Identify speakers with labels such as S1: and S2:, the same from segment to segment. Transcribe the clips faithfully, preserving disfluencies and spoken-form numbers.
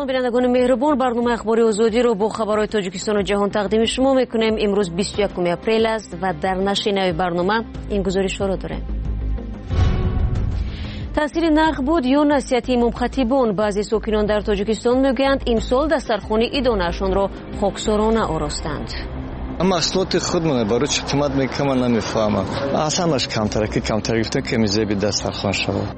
S1: سلام بینندگان مهربان، برنامه اخباری آزادی رو با خبرهای تاجیکستان و جهان تقدیم شما میکنیم. امروز بیست و یکم اپریل است و در نشر نوی برنامه این گزارش ها را داریم. تاثیر نرخ بود یا نصیحت امام خطیبان. بعضی ساکنان در تاجیکستان میگویند امسال دسترخوان عیدانه‌شان را خاکسارانه آراستند.
S2: محصولات خودمون برای چه قیمت میکنم من نمیفهمم. اصلاش کمتره که کمتر گفتن که میزه به دسترخوان شود.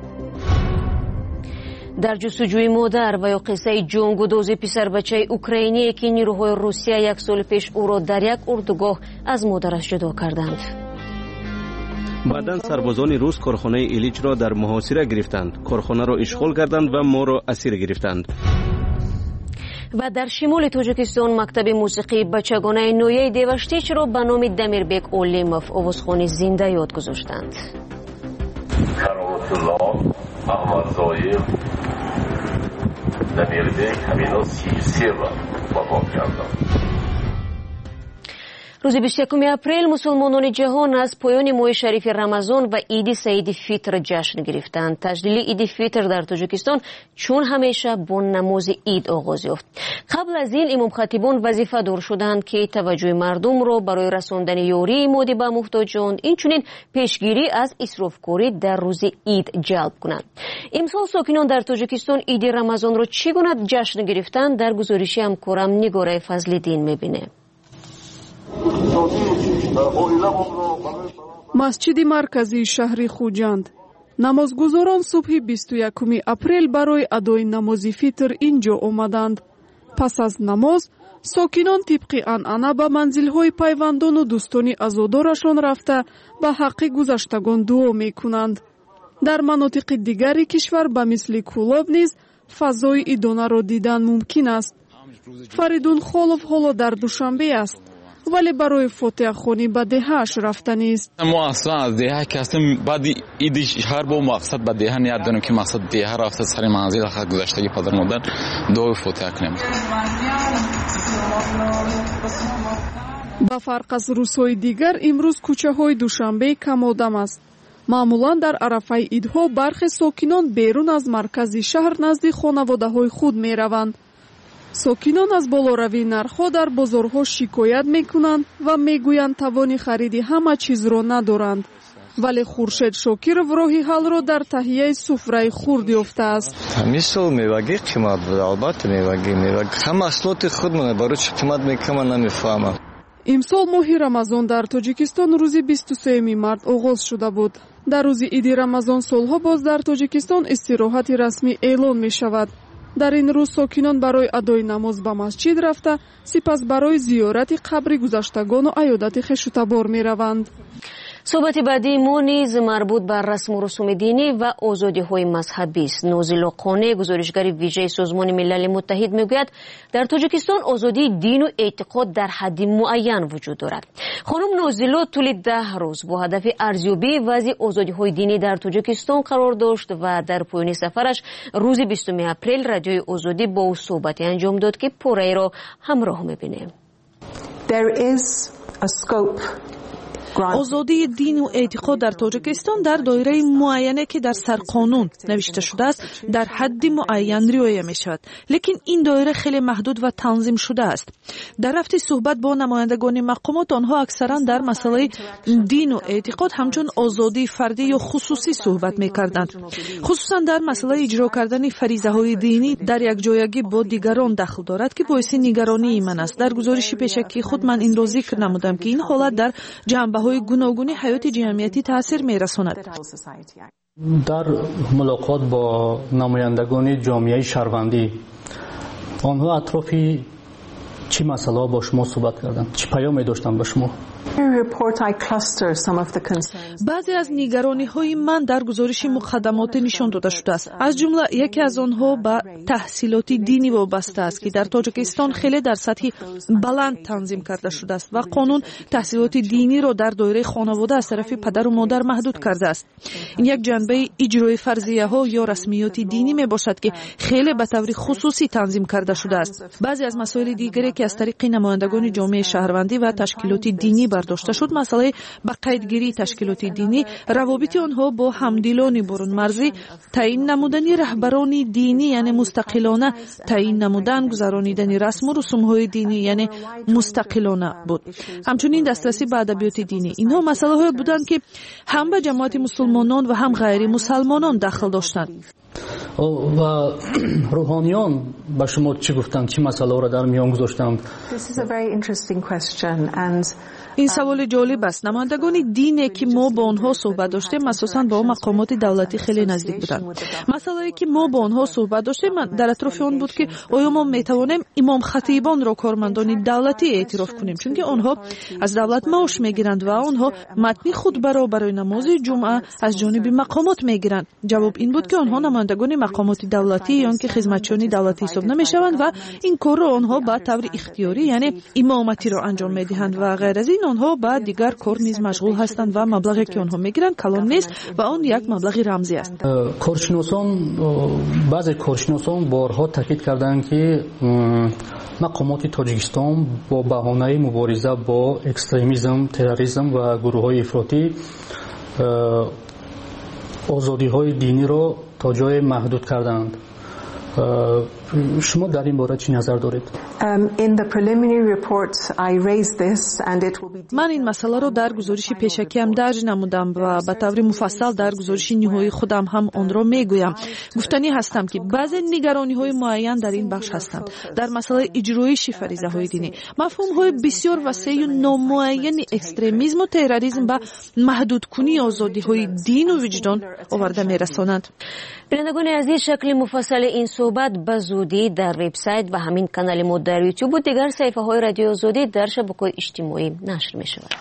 S1: در جستجوی مادر و یا قصه جنگ و دوز پسر بچه اوکراینی که نیروهای روسیه یک سال پیش او را در یک اردوگاه از مادرش جدا کردند.
S3: بعداً سربازان روس کارخانه ایلیچ را در محاصره گرفتند. کارخانه را اشغال کردند و ما را اسیر گرفتند.
S1: و در شمال تاجیکستان مکتب موسیقی بچگانه نویه دیوشتیچ را به نام دمیربک اولیموف آوازخوانی زنده یاد گذاشتند.
S4: احمدزاده دمیربک همینا سی و سه را وفات کردند.
S1: روز بیست و یکم اپریل مسلمانان جهان از پایان ماه شریف رمضان و عید سعید فطر جشن گرفتند. تجلیل عید فطر در تاجیکستان چون همیشه با نماز عید آغاز یافت. قبل از این امام خطیبان وظیفه دار شدند که توجه مردم را برای رساندن یاری مادی به محتاجان، اینچنین پیشگیری از اسرافکاری در روز عید جلب کنند. امسال ساکنان در تاجیکستان عید رمضان را چگونه جشن گرفتند در گزارش همکارم نگاره فضل‌الدین می‌بینیم.
S5: مسجد مرکزی شهر خوجند. намозгузорон субҳи бисту якуми апрел барои адои намози фитр инҷо омаданд. пас аз намоз сокинон тибқи анъана ба манзилҳои пайвандону дӯстони азодорашон рафта ба ҳаққи гузаштагон дуо мекунанд. дар манотиқи дигари кишвар ба мисли кӯлоб низ фазои идонаро дидан мумкин аст. фаридун холов ҳоло дар душанбе аст, ولی برای فاتحه خونی به دهه‌اش رفتن است.
S6: ما اصلا از دهه که هستیم بعد ایدش هر با مقصد به دهه نیاد داریم که مقصد دهه رفته سر منزل خود گذشتگی پدر مادر دعای فاتحه کنیم.
S5: با فرق از روزهای دیگر امروز کوچه‌های دوشنبه کم آدم است. معمولا در عرفه عیدها برخی ساکنان بیرون از مرکز شهر نزد خانواده‌های خود می‌روند. ساکنان از بالاروی نرخ‌ها در بازارها شکایت می‌کنند و می‌گویند توان خرید همه چیز را ندارند. ولی خورشید شاکرов راه حل را در تهیه سفره خرد یافته است.
S2: مثل میوگی قیمت بود، البته میوگی میوگی هم محصولات خودمون برای چه قیمت میکنم نمیفهمم.
S5: امسال ماه رمضان در تاجیکستان روز بیست و سوم مارس آغاز شده بود. در روز عید رمضان سالها باز در تاجیکستان استراحت رسمی اعلان می‌شود. در این روز ساکنان برای ادای نماز به مسجد رفته، سپس برای زیارت قبر گذشتگان و عیادت خویشتبار می روند.
S1: صحبت بعدی ما نیز مربوط بر رسم و رسوم دینی و آزادی های مذهبی است. نازیلا قانع، گزارشگر ویژه سازمان ملل متحد میگوید در تاجیکستان آزادی دین و اعتقاد در حد معین وجود دارد. خانم نازیلا طول ده روز با هدف ارزیابی وضع آزادی های دینی در تاجیکستان قرار داشت و در پایان سفرش روز بیستم اپریل رادیوی آزادی با او صحبتی انجام داد که پاره را همراه میبینیم.
S7: There is a scope.
S8: آزادی دین و اعتقاد در تاجیکستان در دایره معینه که در سرقانون نوشته شده است در حد معین رعایت می شود، لیکن این دایره خیلی محدود و تنظیم شده است. در رفت صحبت با نمایندگان مقامات آنها اکثرا در مسئله دین و اعتقاد همچون آزادی فردی یا خصوصی صحبت می کردند، خصوصا در مسئله اجرا کردن فریضه های دینی در یک جایگی با دیگران دخل دارد که باعث نگرانی من است. در گزارش پیشکی خود من این را ذکر نمودم که این حالت در جنبه های گوناگون حیات جمعیتی تاثیر می‌رساند.
S9: در ملاقات با نمایندگان جامعه شهروندی آنها اطرافی چی مسئله با شما صحبت کردند؟ چی پیامی داشتن با شما؟
S8: بعضی از نگرانی های من در گزارش مقدمات نشان داده شده است. از جمله یکی از آنها به تحصیلات دینی وابسته است که در تاجیکستان خیلی در سطح بلند تنظیم کرده شده است و قانون تحصیلات دینی را در دایره خانواده از طرف پدر و مادر محدود کرده است. این یک جنبه اجرای فرضیه ها یا رسمیات دینی می باشد که خیلی به طور خصوصی تنظیم کرده شده است. بعضی از مسائل دیگری که از طریق نمایندگان جامعه شهروندی و تشکیلات دینی برداشته شد، مسئله با قیدگیری تشکیلات دینی، روابط آنها با همدلان برون مرزی، تعیین نمودن رهبران دینی یعنی مستقلانه، تعیین نمودن گذرانیدن رسم و رسوم‌های دینی یعنی مستقلانه بود. همچنین دسترسی به ادبیات دینی. اینها مسائلی بودند که هم به جماعت مسلمانان و هم غیر مسلمانان دخل داشتند.
S9: و روحانیان با شما چی گفتند؟ چی مسائل را در میان گذاشتند؟
S8: این سوال جالب است. نمایندگان دینی که ما با آنها صحبت داشتیم اساساً با مقامات دولتی خیلی نزدیک بودند. مسئله که ما با آنها صحبت داشتیم در اطراف آن بود که آیا ما میتوانیم امام خطیبان را کارمندان دولتی اعتراف کنیم، چون که آنها از دولت معاش میگیرند و آنها متن خطبه را برای نماز جمعه از جانب مقامات میگیرند. جواب این بود که آنها نمایندگان مقامات دولتی یا که خدمتچیان دولتی حساب نمیشوند و این کار را آنها به طور اختیاری یعنی امامتی را انجام میدهند و غیر از این آنها با دیگر کار نیز مشغول هستند و مبلغی که آنها میگیرند کلان نیست و آن یک مبلغ رمزی است.
S9: کارشناسان بعضی کارشناسان بارها تاکید کردند که مقامات تاجیکستان با بهانه مبارزه با اکستریمیسم، تروریسم و گروه‌های افراطی آزادی‌های دینی را تا جای محدود کردند. شما در این باره چی نظر دارید؟
S8: من این مسئله را در گزارش پیشکی هم درج نمودم و به طور مفصل در گزارش نهایی خودم هم آن را میگویم. گفتنی هستم که بعضی نگرانی های معین در این بخش هستند. در مسئله اجرایش فریضه های دینی مفهوم های بسیار وسیع و نامعین اکستریمیسم و تروریسم به محدود کنی آزادی های دین و وجدان آورده میرسانند.
S1: بینندگان عزیز، شکل مفصل این صحبت به زودی در وبسایت و همین کانال ما در یوتیوب و دیگر صفحه های رادیو آزادی در شبکه‌های اجتماعی نشر می شود.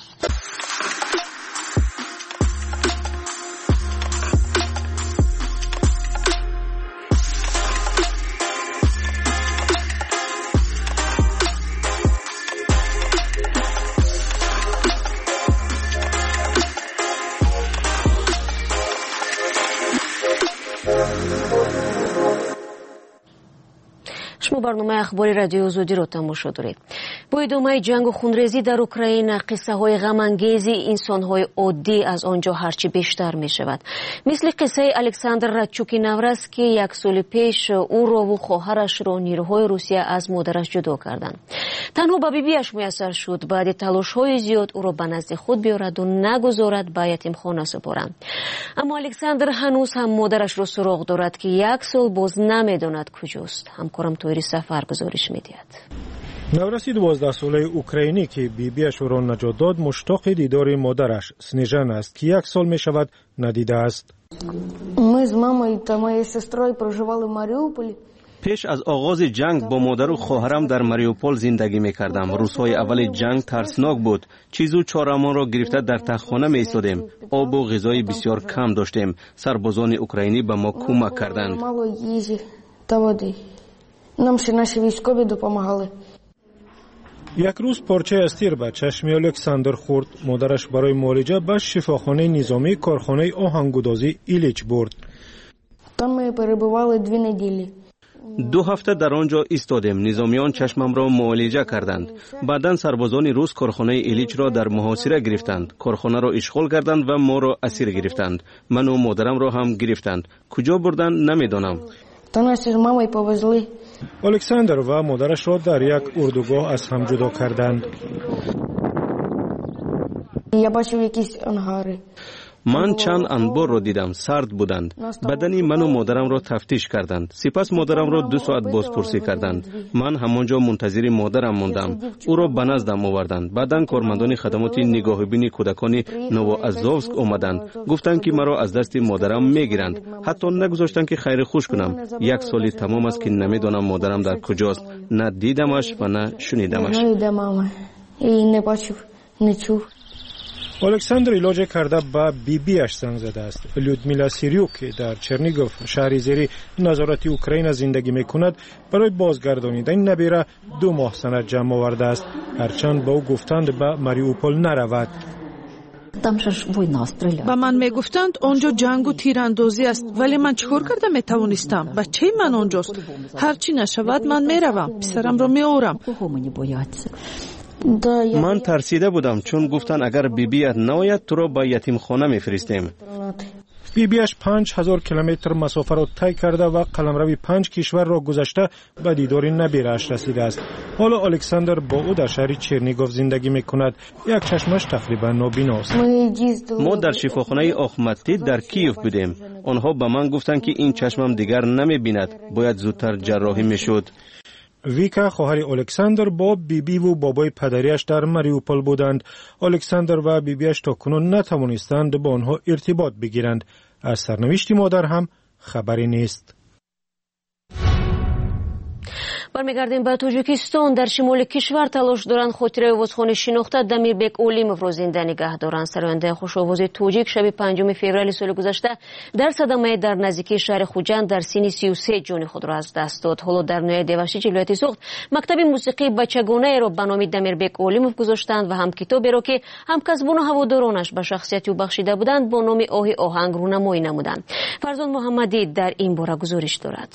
S1: شما برنامه اخباری رادیو آزادی را تماشا دارید. با ادامه جنگ و خونریزی در اوکراین، قصه های غم انگیزی انسان های عادی از آنجا هرچی بیشتر می شود. مثل قصه الکساندر رادچوکی نورس که یک سال پیش او را و خواهرش را نیروهای روسیه از مادرش جدا کردند. تنها به بیبیش میسر شد بعد تلاش های زیاد او را به نزد خود بیارد و نگذارد به یتیمخانه سپارند. اما الکساندر هنوز هم مادرش را سراغ دارد که یک سال باز نمیداند کجاست. همکارم تویری سفر گزارش میدهد.
S10: نورسی دوازده ساله اوکراینی که بیبیش او را نجات داد مشتاق دیدار مادرش سنیژن است که یک سال می شود ندیده است.
S11: ما з мамою та моєю сестрою проживали в Маріуполі.
S3: پیش از آغاز جنگ با مادر و خواهرم در ماریوپول زندگی می‌کردم. روزهای اول جنگ ترسناک بود. چیز و چاره‌مان را گرفته در تختخانه می‌ایستادیم. آب و غذای بسیار کم داشتیم. سربازان اوکراینی به ما کمک کردند.
S11: Нам ще наші військові допомагали.
S10: یک روز پارچه از تیر به چشم الکساندر خورد. مادرش برای معالجه به شفاخانه نظامی کارخانه آهنگودازی ایلیچ برد.
S11: Там ми перебували дві неділі.
S3: دو هفته در آنجا ایستادیم. نظامیان چشمم را معالجه کردند. بعداً سربازان روس کارخانه ایلیچ را در محاصره گرفتند. کارخانه را اشغال کردند و ما را اسیر گرفتند. من و مادرم را هم گرفتند. کجا بردند نمیدانم.
S11: تا нас з мамою повезли.
S10: الکساندر و مادرش را در یک اردوگاه از هم جدا کردند.
S11: Я бачив якісь ангари.
S3: من چند انبار را دیدم. سرد بودند. بدنی من و مادرم را تفتیش کردند. سپس مادرم را دو ساعت بازپرسی کردند. من همانجا منتظر مادرم ماندم. او را به نزدم آوردند. بعداً کارمندان خدمات نگاهبین کودکان نووازوفسک آمدند. گفتند که مرا از دست مادرم میگیرند. حتی نگذاشتند که خیر خوش کنم. یک سال تمام است که نمیدانم مادرم در کجاست. نه دیدمش و نه شنیدمش.
S10: الکساندر علاج کرده به بیبیش زنگ زده است. لودمیلا سیریوک که در چرنیگوف شهری زیر نظارت اوکراین زندگی میکند برای بازگردانیدن نبیره دو ماه سند جمع آورده است. هرچند با او گفتند به ماریوپول نرود.
S8: ба ман мегуфтанд онҷо ҷангу тирандозӣ аст, вале ман чӣ кор карда метавонистам? бачаи ман онҷост. ҳарчӣ нашавад, ман меравам, писарамро меорам.
S3: ман тарсида будам, чун гуфтанд агар бибият наояд, туро ба ятимхона мефиристем.
S10: бибиаш панҷ ҳазор километр масофаро тай карда ва қаламрави панҷ кишварро гузашта ба дидори набирааш расидааст. ҳоло Александр бо ӯ дар шаҳри Чернигов зиндагӣ мекунад. Як чашмаш тақрибан нобиност.
S3: мо дар шифохонаи Охматдид дар Киев будем. онҳо ба ман гуфтанд ки ин чашмам дигар намебинад, бояд зудтар ҷарроҳӣ мешуд.
S10: Вика хоҳари Александр бо бибиву бобои падариаш дар Мариуполь буданд. Александр ва бибиаш то кунун натавонистанд ба онҳо иртибот бигиранд. аз сарнавишти модар ҳам хабаре нест.
S1: бармегардем ба Тоҷикистон. дар шимоли кишвар талош доранд хотираи овозхони шинохта Дамирбек Олимовро зинда нигоҳ доранд. сарояндаи хушовози тоҷик шаби панҷуми феврали соли гузашта дар садамае дар наздикии шаҳри Хуҷанд дар синни си و سه ҷони худро аз даст дод. ҳоло дар ноҳияи Деваштич вилояти Суғд мактаби мусиқии бачагонаеро ба номи Дамирбек Олимов гузоштанд ва ҳам китоберо ки ҳамкасбону ҳаводоронаш ба шахсияти ӯ бахшида буданд бо номи Оҳи оҳанг рӯнамоӣ намуданд. Фарзон Муҳаммадӣ дар ин бора гузориш дорад.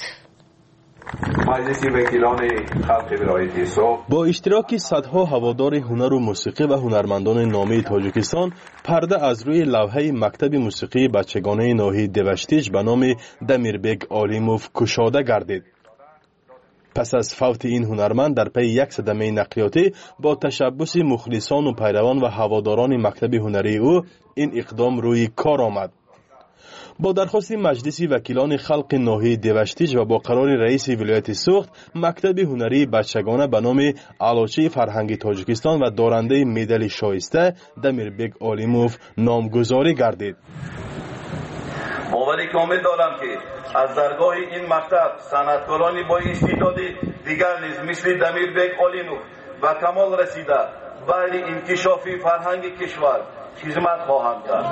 S12: با اشتراک صدها هوادار هنر و موسیقی و هنرمندان نامی تاجیکستان پرده از روی لوحه مکتب موسیقی بچگانه ناحیه دوشتیج به نام دمیربک آلیموف کشاده گردید. پس از فوت این هنرمند در پی یک صدمه نقلیاتی با تشبث مخلصان و پیروان و هواداران مکتب هنری او این اقدام روی کار آمد. با درخواست مجلس وکیلان خلق ناحیه دوشتیج و با قرار رئیس ولایت سوخت مکتب هنری بچگانه به نام علوچه فرهنگی تاجیکستان و دارنده مدال شایسته دمیربک آلیموف نامگذاری گردید.
S4: باوری کامل دارم که از درگاه این مکتب صنعتکارانی با استعداد دیگر نیز مثل دمیربک آلیموف و کمال رسیده برای انکشاف فرهنگ کشور خدمت خواهم کرد.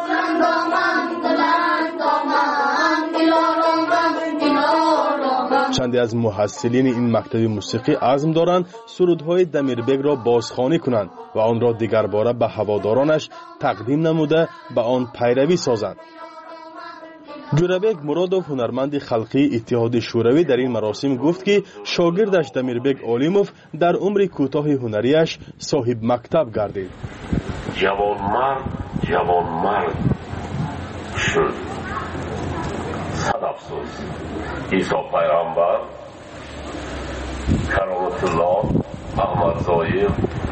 S12: چندی از محصلین این مکتب موسیقی عزم دارند سرودهای دمیربک را بازخوانی کنند و آن را دیگر باره به هوادارانش تقدیم نموده به آن پیروی سازند. جورابک مرادوف هنرمند خلقی اتحاد شوروی در این مراسم گفت که شاگردش دمیربک آلیموف در عمر کوتاه هنریش صاحب مکتب گردید.
S4: جوانمرد جوانمرد شد. صد افسوس عیسی پیغمبر کرامت الله احمد ظاهر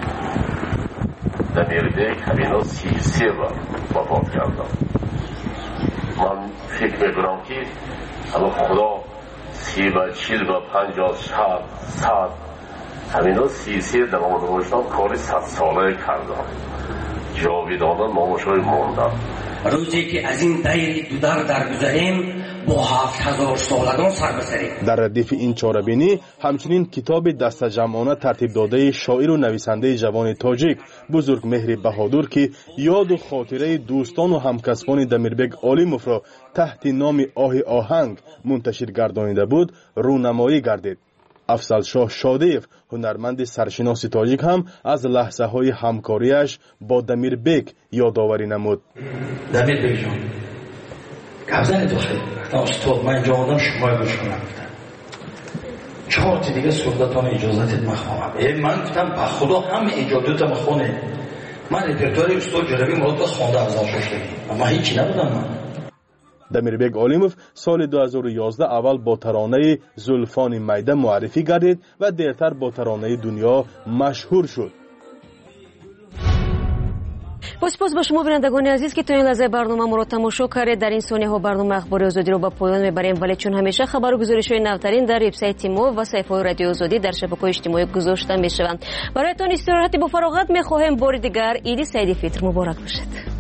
S4: دمیربک همینا سی سه بار وفات کردند. من فکر میکنم که اما خدا سی و چیل و پنجاه شد صد همینا سی سه در آمده باشتن کاری صد ساله کردن جاویدانه نامشای موندن.
S13: روزی که از این دیر دودر درگذریم با هفت هزار سالگان سر بسریم.
S12: در ردیف این چاره‌بینی همچنین کتاب دست جمعانه ترتیب داده شاعر و نویسنده جوان تاجیک بزرگ مهر بهادر که یاد و خاطره دوستان و همکسبان دمیربک آلیموف را تحت نام آه آهنگ منتشر گردانیده بود رونمایی گردید. افضل شاه شادیف هنرمند سرشناس تاجیک هم از لحظه های همکاریش با دمیربک یادآوری نمود.
S13: دمیربک جان گفتن تو خیلی استاد من اینجا آدم شما گوش کنم گفتن چهار تا دیگه سردتان اجازتت مخواهم. من گفتم به خدا همه اجازت مخونه. من رپرتوار استاد جلوی مراد با خوانده افضل شاه شدیم اما هیچی نبودم. من
S12: دمیربک آلیموف سال دو هزار و یازده اول با ترانه زلفان میده معرفی گردید و دیرتر با ترانه دنیا مشهور شد.
S1: با سپاس با شما بینندگان عزیز که تا این لحظه برنامه ما را تماشا کردید. در این ثانیه ها برنامه اخبار آزادی رو به پایان میبریم، ولی چون همیشه خبر و گزارش‌های نوترین در وبسایت ما و صفحه رادیو آزادی در شبکه‌های اجتماعی گذاشته میشوند. برایتان استراحتی با فراغت میخواهیم. بار دیگر عید سعید فطر مبارک باشد.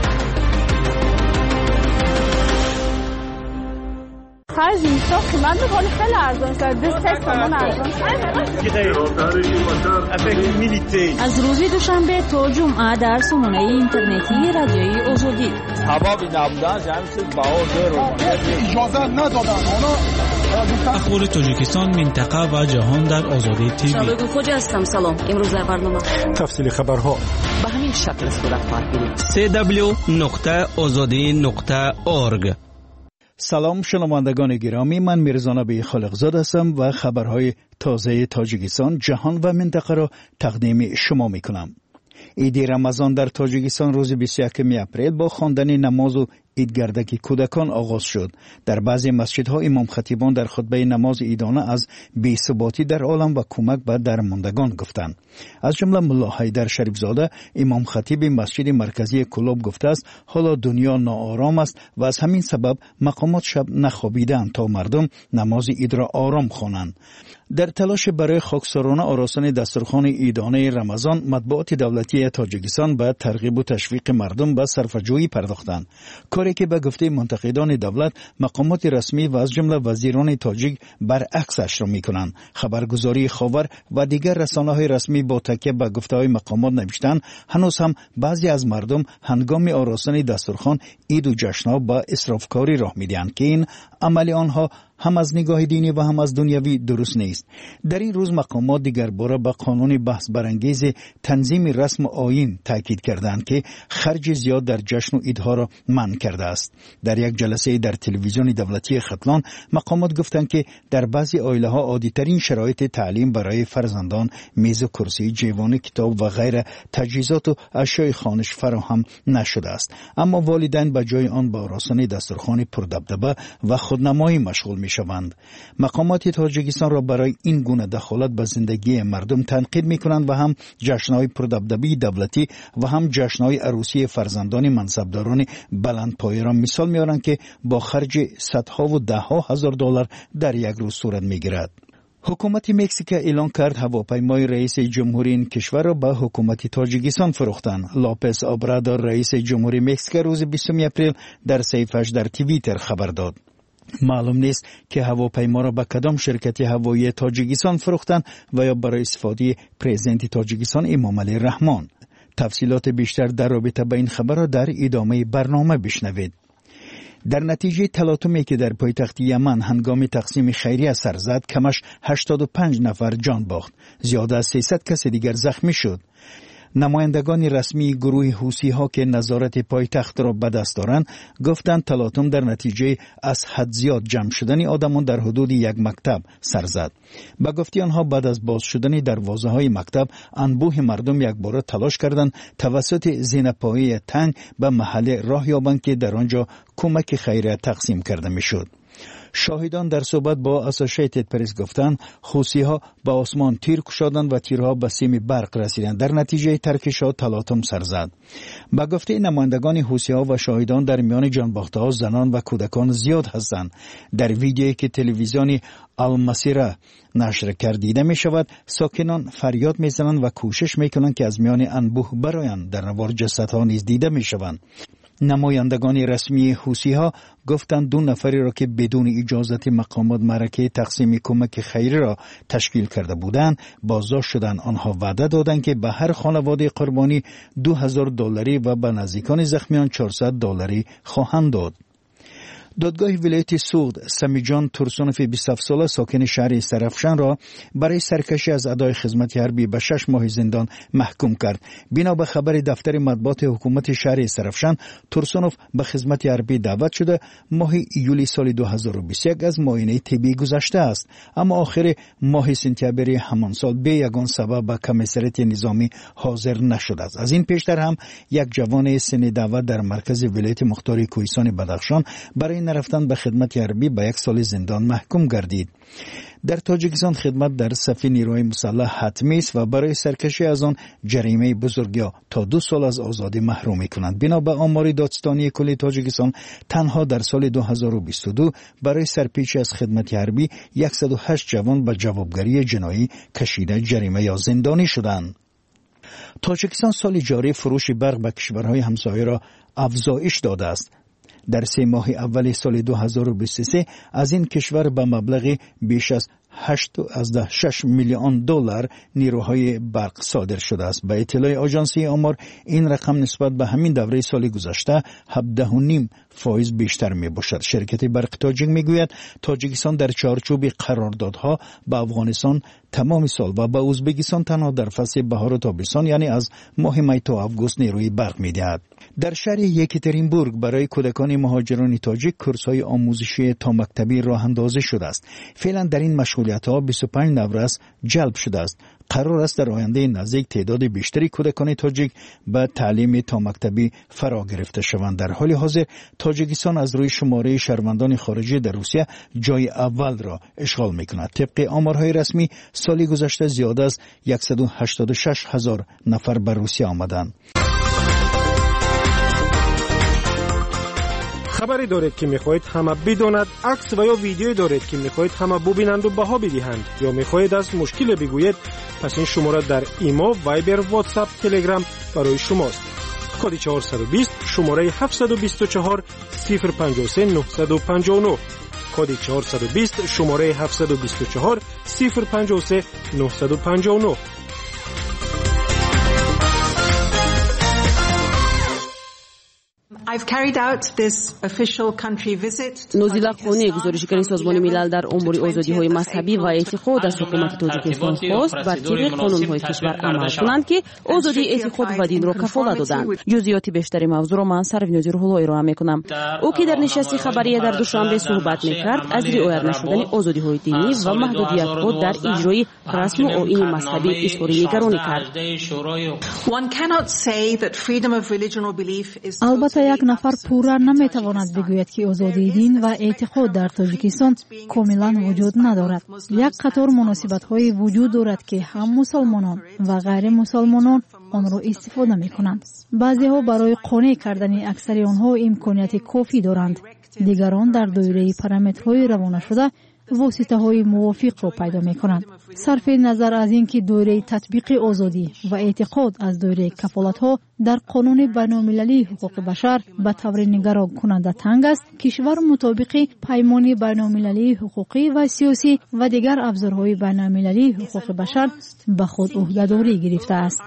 S14: از این ساخت من خیلی خیلی ارزان شد. دو سه تومن ارزان شد.
S15: از روز دوشنبه تا جمعه در سامانه اینترنتی رادیوی آزادی.
S16: حبابی نبودن جمعیت باور رو
S17: اجازه ندادن.
S18: اخبار تاجیکستان، منطقه و جهان در آزادی تیوی.
S1: شبکه خوجا هستم. سلام. امروز در برنامه
S10: تفصیل خبرها
S1: به همین شکل صورت خواهد گرفت.
S18: سی دبلیو نقطه آزادی نقطه اورگ.
S19: سلام شنوندگان گرامی، من میرزا نبی خالقزاده هستم و خبرهای تازه تاجیکستان، جهان و منطقه را تقدیم شما میکنم. عید رمضان در تاجیکستان روز بیست و یکم اپریل با خواندن نماز و عیدگردک کودکان آغاز شد. در بعضی مسجدها امام خطیبان در خطبه نماز عیدانه از بی‌ثباتی در عالم و کمک به درماندگان گفتند. از جمله ملا حیدر شریف زاده امام خطیب مسجد مرکزی کلوب گفته است حالا دنیا ناآرام است و از همین سبب مقامات شب نخوابیدند تا مردم نماز عید را آرام خوانند. در تلاش برای خاکسارانه آراستن دسترخوان عیدانه رمضان، مطبوعات دولتی تاجیکستان به ترغیب و تشویق مردم به صرفه‌جویی پرداختند. کاری که به گفته منتقدان دولت مقامات رسمی و از جمله وزیران تاجیک برعکسش را می‌کنند. خبرگزاری خاور و دیگر رسانه‌های رسمی با تکیه به گفته‌های مقامات نوشتند هنوز هم بعضی از مردم هنگام آراستن دسترخوان عید و جشن‌ها با اسرافکاری راه می‌دهند که این عمل آنها هم از نگاه دینی و هم از دنیوی درست نیست. در این روز مقامات دیگر باره به قانون بحث برانگیز تنظیم رسم آیین تاکید کردند که خرج زیاد در جشن و عیدها را منع کرده است. در یک جلسه در تلویزیون دولتی ختلان مقامات گفتند که در بعضی عائله‌ها عادی‌ترین شرایط تعلیم برای فرزندان، میز و کرسی، جیوان کتاب و غیره تجهیزات و اشیاء خوانش فراهم نشده است، اما والدین به جای آن به آراستن دسترخوان پردبدبه و خودنمایی مشغول میشوند. مقامات تاجیکستان را برای این گونه دخالت به زندگی مردم تنقید میکنند و هم جشن‌های پردبدبی دولتی و هم جشن‌های عروسی فرزندان منصبداران بلندپایه را مثال میارند که با خرج صدها و دهها هزار دلار در یک روز صورت میگیرد. حکومت مکزیک اعلان کرد هواپیمای رئیس جمهوری این کشور را به حکومت تاجیکستان فروختند. لاپس ابرادور رئیس جمهوری مکزیک روز بیستم اپریل در صفحه‌اش در توییتر خبر داد. معلوم نیست که هواپیما را به کدام شرکت هوایی تاجیکستان فروختند و یا برای استفاده پرزیدنت تاجیکستان امام علی رحمان. تفصیلات بیشتر در رابطه با این خبر را در ادامه برنامه بشنوید. در نتیجه تلاطمی که در پایتخت یمن هنگام تقسیم خیریه سر زد، کمش هشتاد و پنج نفر جان باخت. زیاده از سیصد کس دیگر زخمی شد. نمایندگان رسمی گروه حوثی ها که نظارت پایتخت را به دست دارند گفتند تلاطم در نتیجه از حد زیاد جمع شدن آدمان در حدود یک مکتب سر زد. به گفته آنها بعد از باز شدن دروازه های مکتب انبوه مردم یک باره تلاش کردند توسط زینه‌پایه تنگ به محل راه یابند که در آنجا کمک خیریه تقسیم کرده میشد. شاهدان در صحبت با اسوسییتد پرس گفتند حوثی‌ها به آسمان تیر کشیدند و تیرها به سیم برق رسیدند. در نتیجه ترکش‌ها تلاطم سر زد. به گفته نمایندگان حوثی‌ها و شاهدان در میان جانباخته‌ها زنان و کودکان زیاد هستند. در ویدیویی که تلویزیون المسیره نشر کرده دیده می شود ساکنان فریاد می زنند و کوشش می کنند که از میان انبوه برآیند. در نوار جسدها نیز دیده می شوند. نمایندگان رسمی حوثی‌ها گفتند دو نفری را که بدون اجازت مقامات معرکه تقسیم کمک خیری را تشکیل کرده بودند بازداشت شدند. آنها وعده دادند که به هر خانواده قربانی دو هزار دلاری و به نزدیکان زخمیان چهارصد دلاری خواهند داد. دادگاه ولایت سوغد سمیجان ترسونوف بیست و هفت ساله ساکن شهر سرافشان را برای سرکشی از ادای خدمت حربی به شش ماه زندان محکوم کرد. بنا به خبر دفتر مطبوعات حکومت شهر سرافشان، ترسونوف به خدمت حربی دعوت شده ماه ایولی سال دو هزار و بیست و یک از معاینه طبی گذشته است، اما آخر ماه سپتامبر همان سال به یگان سبب به کمیسریت نظامی حاضر نشده است. از این پیشتر هم یک جوان سن دعوت در مرکز ولایت مختار کوهستان بدخشان برای نرفتن به خدمت حربی به یک سال زندان محکوم گردید. در تاجیکستان خدمت در صف نیروهای مسلح حتمی است و برای سرکشی از آن جریمه بزرگ یا تا دو سال از آزادی محروم می‌کنند. بنا به آمار دادستانی کل تاجیکستان تنها در سال دو هزار و بیست و دو برای سرپیچی از خدمت حربی صد و هشت جوان به جوابگری جنایی کشیده جریمه یا زندانی شدند. تاجیکستان سال جاری فروش برق به کشورهای همسایه را افزایش داده است. در سه ماه اول سال دو هزار و بیست و سه از این کشور به مبلغ بیش از هشت و شش میلیون دلار نیروهای برق صادر شده است. به اطلاع آژانسی آمار این رقم نسبت به همین دوره سال گذشته هفده و نیم فایز بیشتر می باشد. شرکت برق تاجیک می گوید تاجیکستان در چارچوب قراردادها به افغانستان تمام سال و به ازبکستان تنها در فصل بهار و تابستان یعنی از ماه می تا آگوست نیروی برق می دهد. در شهر یکترینبورگ برای کودکان مهاجران تاجیک کورس‌های آموزشی تا مکتبی راه اندازی شده است. فعلا در این مشغولیت‌ها بیست و پنج نوروز جلب شده است. قرار است در آینده نزدیک تعداد بیشتری کودکان تاجیک به تعلیم تا مکتبی فرا گرفته شوند. در حال حاضر تاجیکستان از روی شماره شهروندان خارجی در روسیه جای اول را اشغال می‌کند. طبق آمارهای رسمی سال گذشته زیاد از صد و هشتاد و شش هزار نفر به روسیه آمدند.
S10: خبری دارید که میخواهید همه بداند، عکس و یا ویدیویی دارید که میخواهید همه ببینند و بها بدهند یا میخواهید از مشکل بگویید، پس این شماره در ایما، وایبر، واتساپ، تلگرام برای شماست. کد چهارصد و بیست شماره هفتصد و بیست و چهار صفر پنجاه و سه نهصد و پنجاه و نه. کد چهارصد و بیست شماره هفتصد و بیست و چهار صفر پنجاه و سه نهصد و پنجاه و نه.
S1: نوزیلا خونی گزارشگر سازمان ملل در امور آزادی‌های مذهبی و اعتقاد از حکومت تاجیکستان خواست بر طبق قانون‌های کشور عمل کنند که آزادی اعتقاد و دین را کفالت دادند. جزئیات بیشتری موضوع را من سروینازی روح‌الله ارائه می‌کنم. او که در نشست خبری در دوشنبه صحبت می‌کرد از رعایت نشدن آزادی‌های دینی و محدودیت‌ها در اجرای رسم و آیین مذهبی اظهار نگرانی کرد.
S15: البته یک نفر پورا نمیتواند بگوید که آزادی دین و اعتقاد در تاجیکستان کاملا وجود ندارد. یک قطار مناسبت‌های وجود دارد که هم مسلمانان و غیر مسلمانان آن را استفاده می‌کنند. بعضی‌ها برای قانع کردن اکثر آنها امکانیت کافی دارند. دیگران در دایره پارامترهای روانه شده واسطه های موافق را پیدا می کنند. صرف نظر از اینکه دایره تطبیق آزادی و اعتقاد از دایره کفالت ها در قانون بین‌المللی حقوق بشر به طور نگران کننده تنگ است، کشور مطابق پیمان بین‌المللی حقوقی و سیاسی و دیگر ابزارهای بین‌المللی حقوق بشر به خود عهده‌داری گرفته است.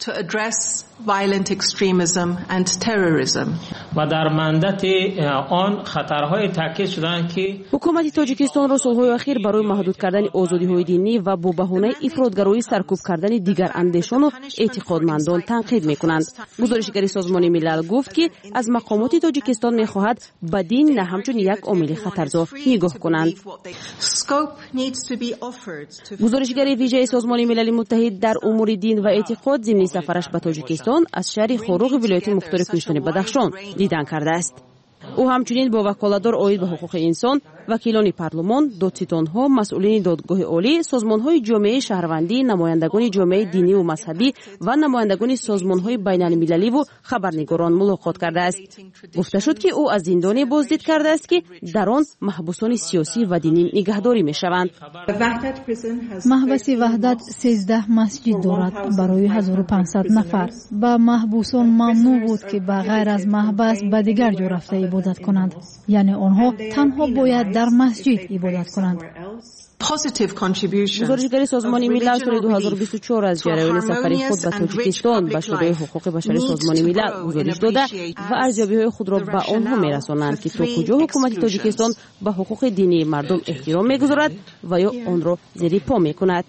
S20: و در مندت آن خطرهای تاکید شدند که
S1: حکومت تاجیکستان را سالهای اخیر برای محدود کردن آزادی‌های دینی و با بهانه افراطگرایی سرکوب کردن دیگر اندیشان و اعتقادمندان تنقید می‌کنند. گزارشگر سازمان ملل گفت که از مقامات تاجیکستان می‌خواهد به دین نه همچون یک عامل خطرزا نگاه کنند. گزارشگر ویژه سازمان ملل متحد در امور دین و اعتقاد ضمن سفرش به تاجیکستان از شهر خاروق ولایت مختار کوهستان بدخشان دیدن کرده است. او همچنین با وکالتدار اید به حقوق انسان، وکیلان پارلمان، دادستان‌ها، مسئولین دادگاه عالی، سازمان‌های جامعه شهروندی، نمایندگان جامعه دینی و مذهبی و نمایندگان سازمان‌های بین‌المللی و خبرنگاران ملاقات کرده است. گفته شد که او از زندانی بازدید کرده است که در آن محبوسان سیاسی و دینی نگهداری می‌شوند.
S15: محبس وحدت سیزده مسجد دارد برای هزار و پانصد نفر. با محبوسان ممنوع بود که به غیر از محبس به دیگر جا رفته عبادت کنند، یعنی آنها تنها باید در مسجد عبادت کنند.
S1: گزارشگر سازمان ملل سال دو هزار و بیست و چهار از جریان سفری خود به تاجیکستان به شورای حقوق بشر سازمان ملل گزارش داده و ارزیابی‌های خود را به آنها می‌رسانند که تا کجا حکومت تاجیکستان به حقوق دینی مردم احترام می‌گذارد و یا آن را زیر پا می‌کند.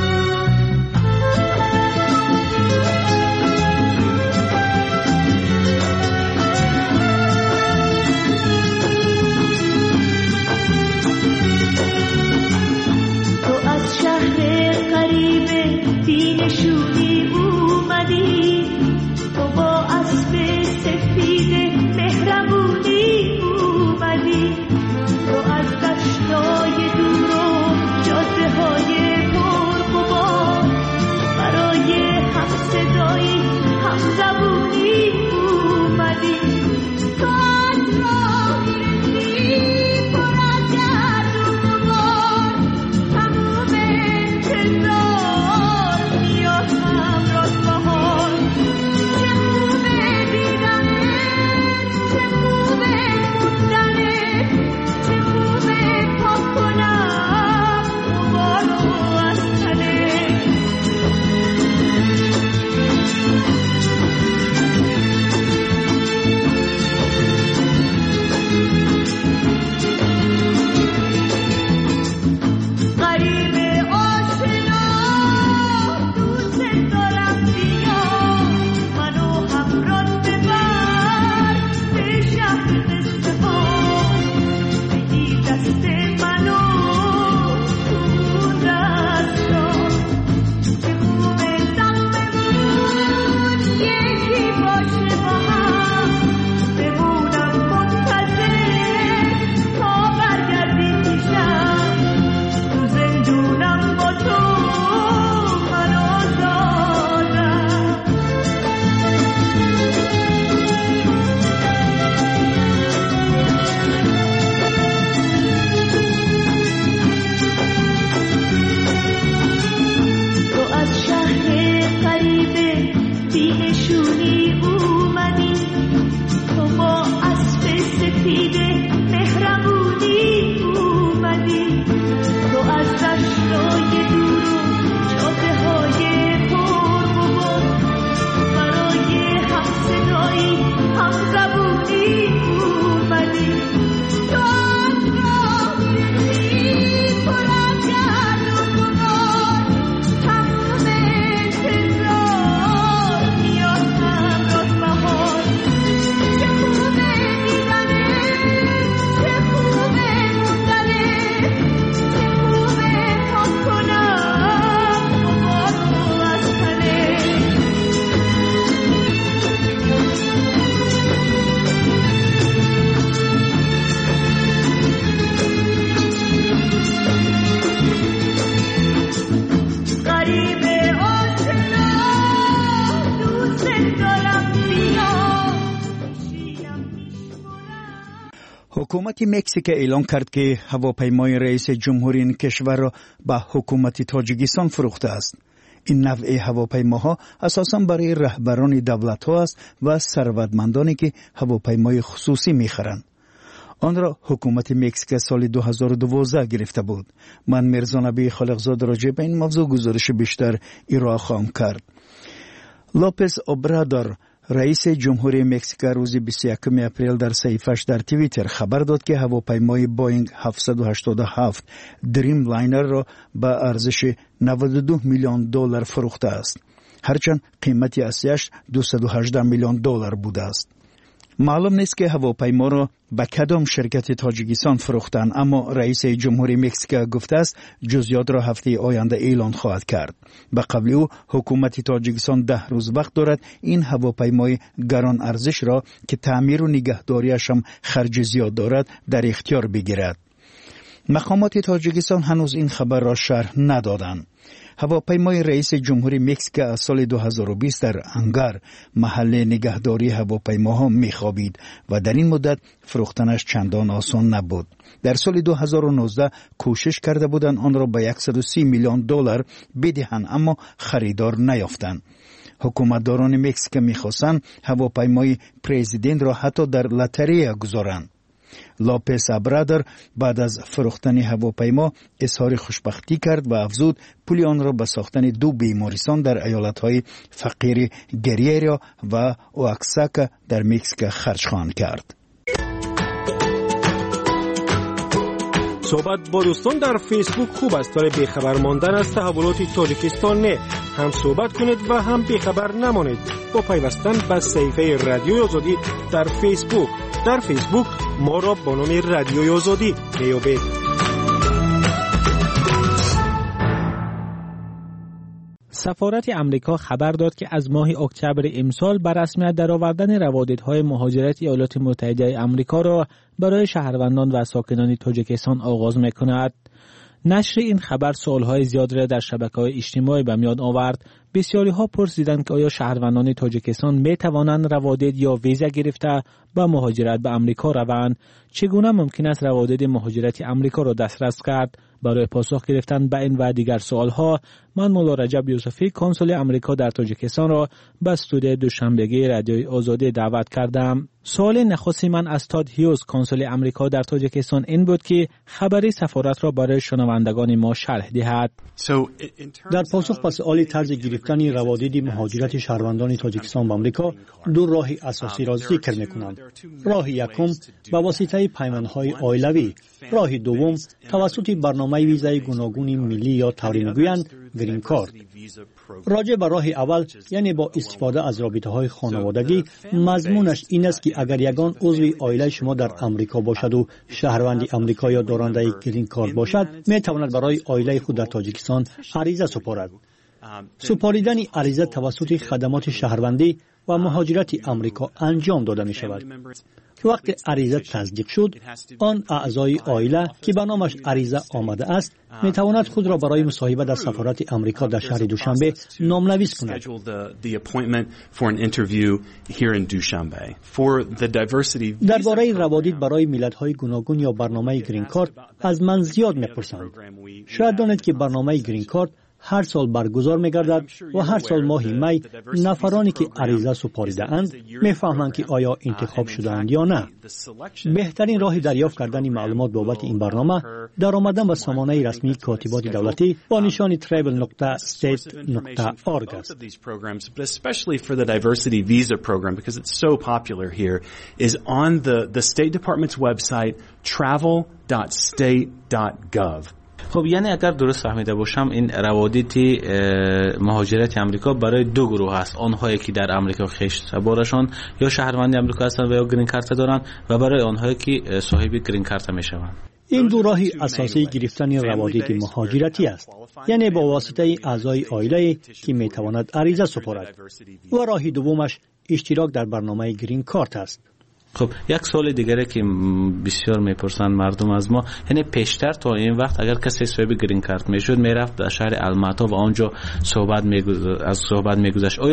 S21: نشونی اومدی تو با اسب سفید مهربونی اومدی تو از دشتای دور و جاده های پرغبار برای هم صدایی هم زبونی اومدی تو از راه رسی پر از گرد و غبار تموم انتظار چه خوبه دیدنت چه خوبه
S19: حکومت مکزیک اعلام کرد که هواپیمای رئیس جمهور این کشور را به حکومت تاجیکستان فروخته است. این نوع هواپیماها اساساً برای رهبران دولت‌ها است و ثروتمندانی که هواپیمای خصوصی می‌خرند. آن را حکومت مکزیک سال دو هزار و دوازده گرفته بود. من میرزا نبی خالقزاده راجع به این موضوع گزارش بیشتر ارائه خواهم کرد. لوپز اوبرادور رئیس جمهوری مکزیک روز بیست و یکم اپریل در صحیفه‌اش در توییتر خبر داد که هواپیمای بوئینگ هفتصد و هشتاد و هفت دریم لاینر را به ارزش نود و دو میلیون دلار فروخته است، هرچند قیمت اصلیش دویست و هجده میلیون دلار بوده است. معلوم نیست که هواپیما را به کدام شرکت تاجیکستان فروختند، اما رئیس جمهوری مکزیک گفته است جزئیات را هفته آینده اعلان خواهد کرد. به قول او حکومت تاجیکستان ده روز وقت دارد این هواپیمای گران ارزش را که تعمیر و نگهداریش هم خرج زیاد دارد در اختیار بگیرد. مقامات تاجیکستان هنوز این خبر را شرح ندادند. هواپیمای رئیس جمهوری مکزیک از سال دو هزار و بیست در انگر محل نگهداری هواپیماها میخوابید و در این مدت فروختنش چندان آسان نبود. در سال دو هزار و نوزده کوشش کرده بودند آن را به صد و سی میلیون دلار بدهند، اما خریدار نیافتند. حکومتداران مکزیک میخواستند هواپیمای پرزیدنت را حتی در لاتریا گذارند. لوپز اوبرادور بعد از فروختن هواپیما اظهار خوشبختی کرد و افزود پول آن را به ساختن دو بیمارستان در ایالت‌های فقیر گریریا و اوآکساکا در مکزیک خرج خواهند کرد.
S10: صحبت با دوستان در فیسبوک خوب است، ولی بیخبر ماندن از تحولات تاجیکستان نه. هم صحبت کنید و هم بیخبر نمانید با پیوستن به صفحه رادیوی آزادی در فیسبوک. در فیسبوک ما را با نام رادیوی آزادی بیابید.
S18: سفارت امریکا خبر داد که از ماه اکتبر امسال بر رسمیت درآوردن رواددهای مهاجرت ایالات متحده آمریکا را برای شهروندان و ساکنان تاجیکستان آغاز می‌کند. نشر این خبر سوالهای زیاد را در شبکه‌های اجتماعی به میان آورد. بسیاری ها پرسیدند که آیا شهروندان تاجیکستان می توانند روادد یا ویزا گرفته با مهاجرت به امریکا روند؟ چگونه ممکن است روادد مهاجرت امریکا را دسترس کرد؟ برای پاسخ گرفتن به این و دیگر سوالها من مولا رجب یوسفی کنسول امریکا در تاجیکستان را به استودیوی دوشنبگی رادیوی آزادی دعوت کردم. سوال نخستی من از تاد هیوز کنسول امریکا در تاجیکستان این بود که خبری سفارت را برای شنوندگان ما شرح دهد.
S9: در پاسخ به سوال طرز گرفتن روادد مهاجرت شهروندان تاجیکستان به آمریکا دو راه اساسی را ذکر می‌کنند. راه یکم به واسطه پیمانهای عائلوی، راه دوم توسط برنامه ویزای گوناگون ملی یا طوری میگویند گرین کارت. راجع به راه اول یعنی با استفاده از رابطه‌های خانوادگی، مضمونش این است که اگر یگان عضو عائله شما در امریکا باشد و شهروند امریکا یا دارنده گرین کارت باشد، می‌تواند برای عائله خود در تاجیکستان عریضه سپارد. سپاریدن عریضه توسط خدمات شهروندی و مهاجرت امریکا انجام داده می شود که وقتی عریضه تصدیق شد، آن اعضای عائله که به نامش عریضه آمده است می تواند خود را برای مصاحبه در سفارت امریکا در شهر دوشنبه نامنویس کند. درباره روادید برای ملت‌های گوناگون یا برنامه گرین کارت از من زیاد می‌پرسند. شاید دانید که برنامه گرین کارت هر سال برگزار می‌گردد و هر سال ماه می نفرانی که عریضه سپاریده اند می‌فهمند که آیا انتخاب شده‌اند یا نه. بهترین راه دریافت کردن معلومات بابت این برنامه در آمدن به سامانه رسمی کاتبات دولتی با نشان travel dot state dot org است.
S6: But especially for the diversity visa program because it's so popular here is on the the State Department's website travel dot state dot gov.
S18: خب یعنی اگر درست فهمیده باشم این روادید مهاجرت امریکا برای دو گروه است، آنهایی که در امریکا خشت سوارشان یا شهروند امریکا هستند و یا گرین کارت دارند و برای آنهایی که صاحب گرین کارت میشوند.
S9: این دو راه اساسی گرفتن روادید مهاجرتی است، یعنی با واسطه اعضای عائله که میتواند عریضه سپارد، و راه دومش اشتراک در برنامه گرین کارت است.
S18: خب یک سوال دیگره که بسیار میپرسند مردم از ما، یعنی پیشتر تا این وقت اگر کسی صاحب گرین کارت میشد میرفت در شهر الماتا و آنجا صحبت میگذاشت از صحبت میگذاشت، آیا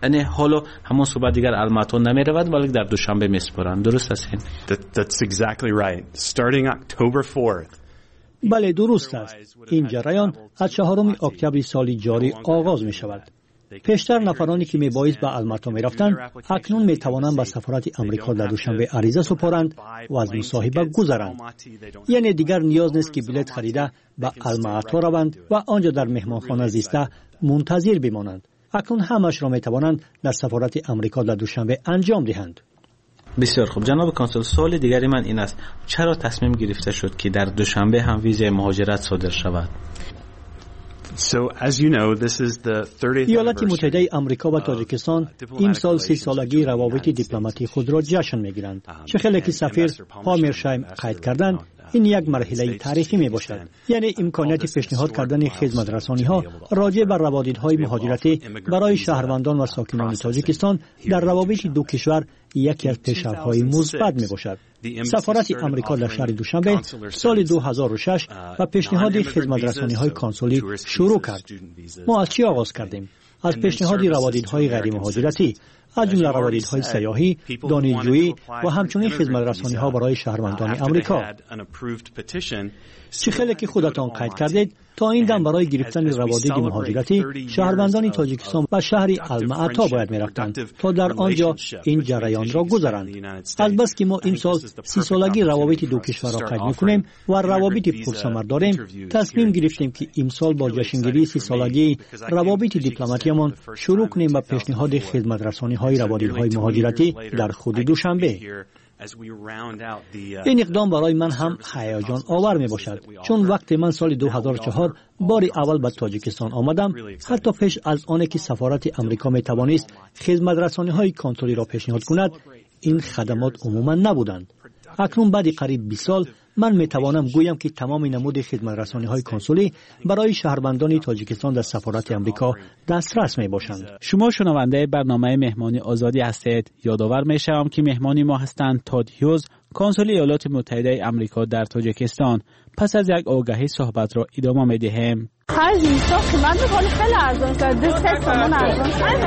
S18: یعنی حالا همون صبح دیگر الماتا نمی رود ولی در دوشنبه میسپرند. درست است این؟
S6: That, that's exactly right. Starting October fourth.
S9: بله درست است. این جریان از چهارم اکتبر سال جاری آغاز می شود. پیشتر نفرانی که میبایست به الماتا میرفتند اکنون میتوانند به سفارت امریکا در دوشنبه عریضه سپارند و از مصاحبه گذرند. یعنی دیگر نیاز نیست که بلیط خریده به الماتا روند و آنجا در مهمانخانه زیسته منتظر بمانند. اکنون همش را میتوانند در سفارت امریکا در دوشنبه انجام دهند.
S18: بسیار خوب جناب کانسول، سوال دیگری من این است چرا تصمیم گرفته شد که در دوشنبه هم ویزای مهاجرت صادر شود؟
S6: So, as you know, this is the thirtieth
S9: ایالات متحده آمریکا و تاجیکستان این سال سی سالگی روابط دیپلماتی خود را جشن میگیرند. چه خیلی که سفیر هامرشایم قید کردند این یک مرحله تاریخی می باشد. یعنی امکانیت پیشنهاد کردن خدمت رسانی ها راجع بر روابط‌های مهاجرتی برای شهروندان و ساکنان تاجیکستان در روابط دو کشور یکی از پیشرفت‌های مثبت می باشد. سفارت امریکا در شهر دوشنبه سال دو هزار و شش و پیشنهاد خدمت رسانی‌های کنسولی شروع کرد. ما از چی آغاز کردیم؟ از پیشنهاد روابط‌های غیر مهاجرتی، از جمله روابط‌های سیاحی، دانشجویی و همچنین خدمت رسانی‌ها برای شهروندان آمریکا. چه خیلی که خودتان قید کردید تا این دم برای گرفتن روابط مهاجرتی شهروندان تاجیکستان به شهر الماتا باید می‌رفتند تا در آنجا این جریان را گذرند. البته که ما این سال سی سالگی روابط دو کشور را قید می‌کنیم و روابط پرثمر داریم، تصمیم گرفتیم که امسال با جشنگیری سی سالگی روابط دیپلماتیمان شروع کنیم با پیشنهاد خدمت رسانی‌های روابط‌های مهاجرتی در خود دوشنبه. این اقدام برای من هم هیجان آور می باشد چون وقتی من سال دو هزار و چهار بار اول به تاجیکستان آمدم حتی پیش از آنکه که سفارت امریکا می توانست خدمت رسانی های کنسولی را پیشنهاد کند این خدمات عموما نبودند. اکنون بعد قریب بیست سال من می توانم گویم که تمام نمود خدمت رسانی های کنسولی برای شهروندان تاجیکستان در سفارت امریکا دسترس می باشند.
S18: شما شنونده برنامه مهمانی آزادی هستید. یادآور می شوم که مهمانی ما هستند تاد هیوز، کنسول ایالات متحده آمریکا در تاجیکستان. پس از یک آگهی صحبت را ادامه می دهیم.
S14: خرج نیستا قیمت ولی خیلی ارزان شد. دو سه تومن ارزان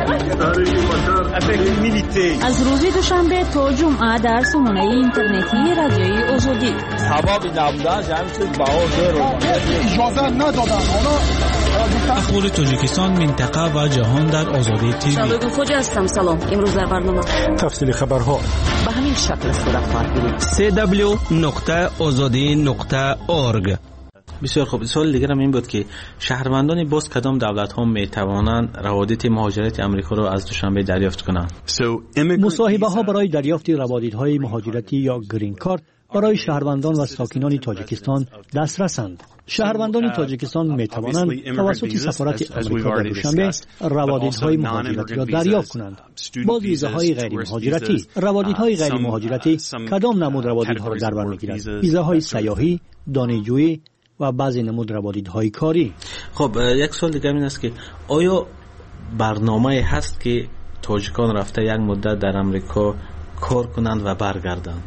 S14: شد. از روز دوشنبه تا جمعه در سامانه اینترنتی رادیوی آزادی.
S16: هوا بی نبودن جمع شد بها زیر
S17: اجازه ندادن.
S18: اخبار تاجیکستان، منطقه و جهان در آزادی تیوی.
S1: شبگون خوجه هستم. سلام. امروز در برنامه
S10: تفصیل خبرها
S1: به همین شکل صورت خواهد گرفت.
S3: سی دبلیو نقطه آزادی نقطه اورگ.
S18: بسیار خوب. سوال دیگر هم این بود که شهروندان باز کدام دولت ها می توانند روابط مهاجرت امریکا را از دوشنبه دریافت کنند؟
S9: مصاحبه ها برای دریافت روابط های مهاجرتی یا گرین کارت برای شهروندان و ساکنان تاجیکستان دسترسند. شهروندان تاجیکستان می توانند توسط سفارت امریکا در دوشنبه روابط های مهاجرتی را دریافت کنند. باز ویزاهای غیر مهاجرتی، روابط های غیر مهاجرتی کدام نمود روابط ها را در بر میگیرند؟ ویزاهای سیاحی، دانشجویی و بعضی نمود روابط‌های کاری.
S18: خب یک سوال دیگه این است که آیا برنامه هست که تاجیکان رفته یک مدت در امریکا کار کنند و برگردند؟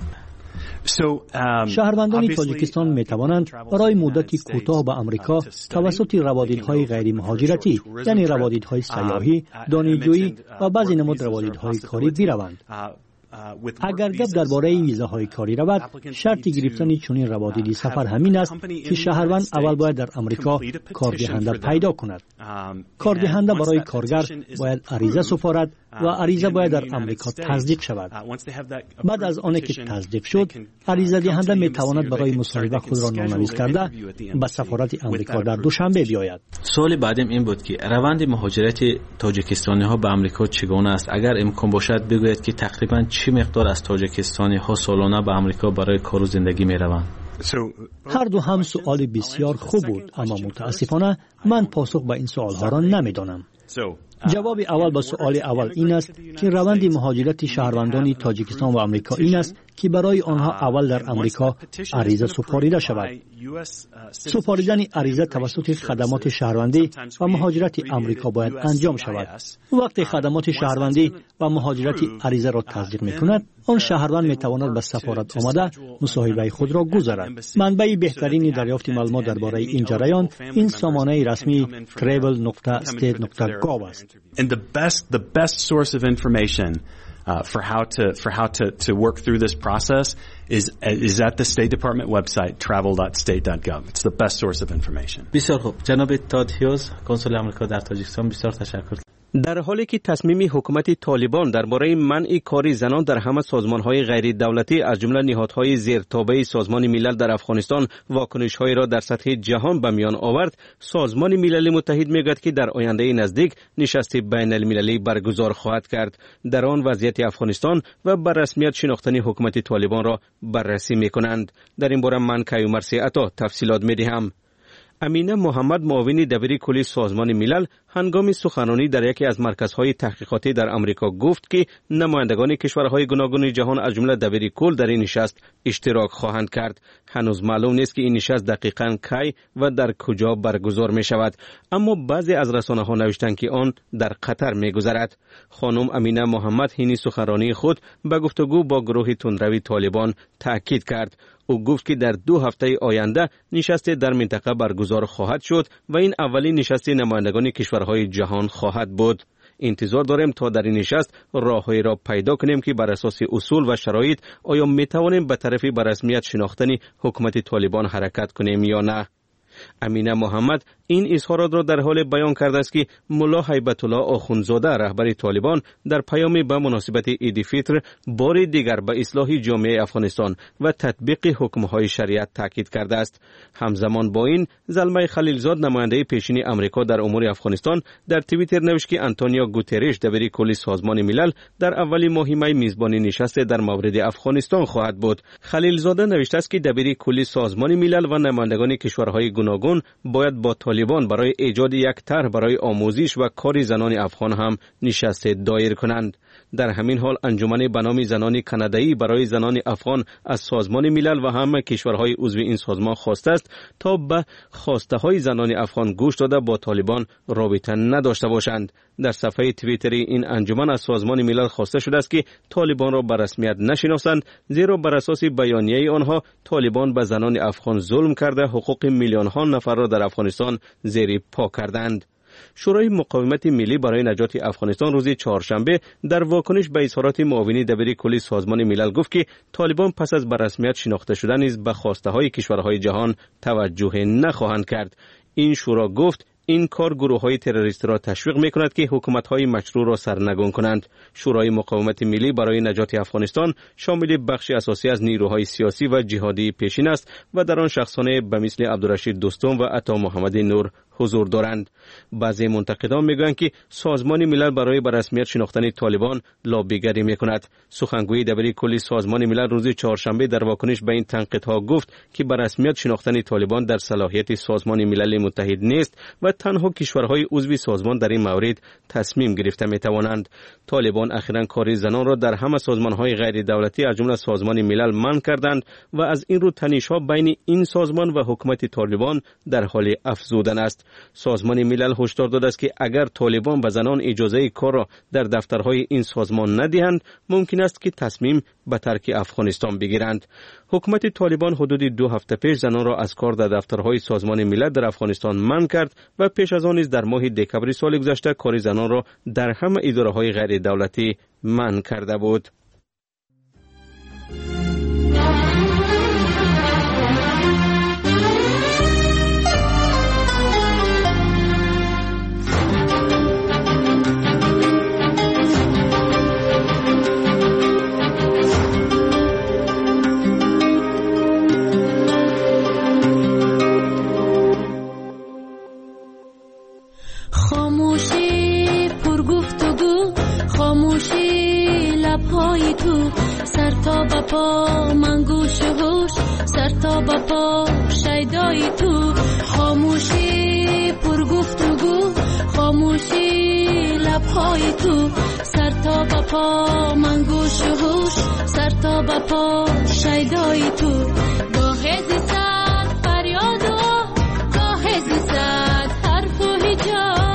S9: شهروندان تاجیکستان می توانند برای مدتی کوتاه به امریکا توسط روابط‌های غیر مهاجرتی یعنی روابط‌های سیاحی، دانشجویی و بعضی نمود روابط‌های کاری بروند. اگر گپ درباره ویزاهای کاری رود، شرط گرفتن چنین روابط سفر همین است که شهروند اول باید در امریکا کاردهنده پیدا کند. کاردهنده برای کارگر باید عریضه سپارد و عریضه باید در امریکا تصدیق شود. بعد از آنکه که تصدیق شد، عریضه دهنده می تواند برای مصاحبه خود را نامنویس کرده به سفارت امریکا در دوشنبه بیاید.
S18: سوال بعدم این بود که روند مهاجرت تاجیکستانی ها به امریکا چگونه است؟ اگر امکان باشد بگویید که تقریبا چه مقدار از تاجیکستانی ها سالانه به امریکا برای کار و زندگی می روند؟
S9: هر دو هم سوال بسیار خوب بود، اما متاسفانه من پاسخ به این سوال ها را نمیدانم. جواب اول به سوال اول این است که روند مهاجرت شهروندان تاجیکستان و آمریکا این است که برای آنها اول در امریکا عریضه سپاریده شود. سپاریدن عریضه توسط خدمات شهروندی و مهاجرت امریکا باید انجام شود. وقتی خدمات شهروندی و مهاجرت عریضه را تصدیق می‌کند، آن شهروند می‌تواند به سفارت آمده مصاحبه خود را گذارد. منبع بهترین دریافت معلومات درباره این جریان این سامانه رسمی travel نقطه state نقطه gov است.
S6: And the best the best source of information uh, for how to for how to to work through this process is is at the State Department website travel dot state dot gov. It's the best source of information.
S18: بسیار خوب. جناب تاد هیوز، کنسول آمریکا در تاجیکستان، بسیار تشکر.
S3: در حالی که تصمیم حکومت طالبان درباره منع کار زنان در همه سازمان‌های غیر دولتی از جمله نهادهای زیرتابع سازمان ملل در افغانستان واکنش‌هایی را در سطح جهان به میان آورد، سازمان ملل متحد می‌گوید که در آینده نزدیک نشست بین‌المللی برگزار خواهد کرد. در آن وضعیت افغانستان و بر رسمیت شناختن حکومت طالبان را بررسی می‌کنند. در این باره من کیومرث عطا تفصیلات می‌دهم. امینه محمد، معاون دبیر کلی سازمان ملل، هنگام سخنرانی در یکی از مرکزهای تحقیقاتی در امریکا گفت که نمایندگان کشورهای گوناگون جهان از جمله دبیر کل در این نشست اشتراک خواهند کرد. هنوز معلوم نیست که این نشست دقیقاً کی و در کجا برگزار می شود، اما بعضی از رسانه‌ها نوشتند که آن در قطر می گذرد. خانم امینه محمد حین سخنرانی خود به گفتگو با گروه تندروی طالبان تاکید کرد. او گفت که در دو هفته آینده نشست در منطقه برگزار خواهد شد و این اولین نشست نمایندگان کشورهای جهان خواهد بود. انتظار داریم تا در این نشست راههایی را پیدا کنیم که بر اساس اصول و شرایط آیا می توانیم به طرف به رسمیت شناختن حکومت طالبان حرکت کنیم یا نه. امینه محمد این اظهارات را در حال بیان کرده است که ملا هیبت الله آخوندزاده رهبر طالبان در پیامی به مناسبت عید فطر بار دیگر به اصلاح جامعه افغانستان و تطبیق حکم‌های شریعت تاکید کرده است. همزمان با این زلمه خلیلزاد، نماینده پیشین امریکا در امور افغانستان، در توییتر نوشت که آنتونیو گوترش دبیر کلی سازمان ملل در اول ماه می میزبانی نشست در مورد افغانستان خواهد بود. خلیلزاده نوشته است که دبیر کلی سازمان ملل و نمایندگان کشورهای گوناگون باید با طالبان برای ایجاد یک طرح برای آموزش و کار زنان افغان هم نشست دایر کنند. در همین حال انجمن به نام زنان کانادایی برای زنان افغان از سازمان ملل و همه کشورهای عضو این سازمان خواسته است تا به خواسته های زنان افغان گوش داده با طالبان رابطه نداشته باشند. در صفحه توییتری این انجمن از سازمان ملل خواسته شده است که طالبان را به رسمیت نشناسند، زیرا بر اساس بیانیه آنها طالبان به زنان افغان ظلم کرده حقوق میلیون ها نفر را در افغانستان زیر پا کردند. شورای مقاومت ملی برای نجات افغانستان روز چهارشنبه در واکنش به اظهارات معاون دبیر کلی سازمان ملل گفت که طالبان پس از به رسمیت شناخته شدن نیز به خواسته های کشورهای جهان توجه نخواهند کرد. این شورا گفت این کار گروه های تروریستی را تشویق می کند که حکومت های مشروع را سرنگون کنند. شورای مقاومت ملی برای نجات افغانستان شامل بخشی اساسی از نیروهای سیاسی و جهادی پیشین است و در آن شخصان به مثل عبدالرشید دوستم و عطا محمد نور حضور دارند. بعضی منتقدان میگویند که سازمان ملل برای به رسمیت شناختن طالبان لابیگری میکند. سخنگوی دبیر کلی سازمان ملل روز چهارشنبه در واکنش به این تنقیدها گفت که به رسمیت شناختن طالبان در صلاحیت سازمان ملل متحد نیست و تنها کشورهای عضو سازمان در این مورد تصمیم گرفته میتوانند. طالبان اخیراً کار زنان را در همه سازمانهای غیر دولتی از جمله سازمان ملل منع کردند و از این رو تنش‌ها بین این سازمان و حکومت طالبان در حال افزودن است. سازمان ملل هشدار داده است که اگر طالبان به زنان اجازه کار را در دفترهای این سازمان ندهند، ممکن است که تصمیم به ترک افغانستان بگیرند. حکومت طالبان حدود دو هفته پیش زنان را از کار در دفترهای سازمان ملل در افغانستان منع کرد و پیش از آن نیز در ماه دکمبر سال گذشته کار زنان را در همه اداره‌های غیر دولتی منع کرده بود.
S21: پای تو سر تا با پا من گوش هوش سر تا با پا شیدای تو خاموشی پر گفتگو خاموشی لبهای تو سر تا با پا من گوش هوش سر تا با پا شیدای تو گاه زیستد فریاد و گاه زیستد حرف و هجاب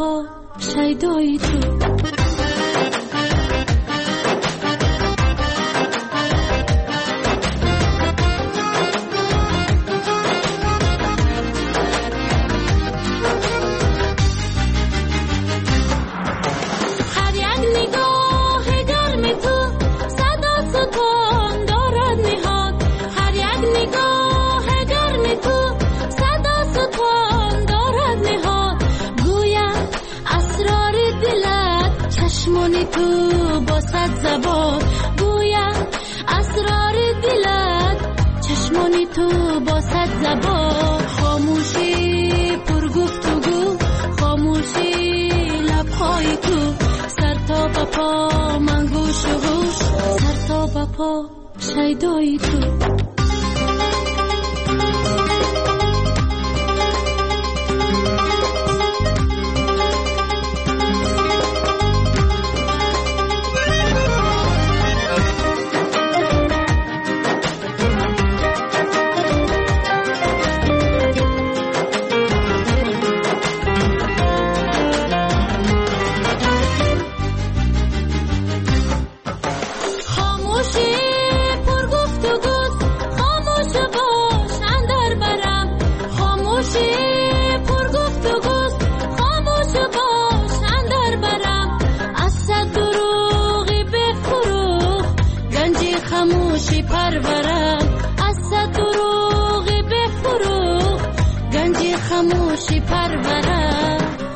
S21: پا شیدای تو. تو با صد زبان گویم اسرار دلت، چشمانی تو با صد زبان. خاموشی پر گفتگو، خاموشی لبهای تو، سر تا به پا من گوش و هوش، سر تا به پا شیدای تو. خاموشی پرورم،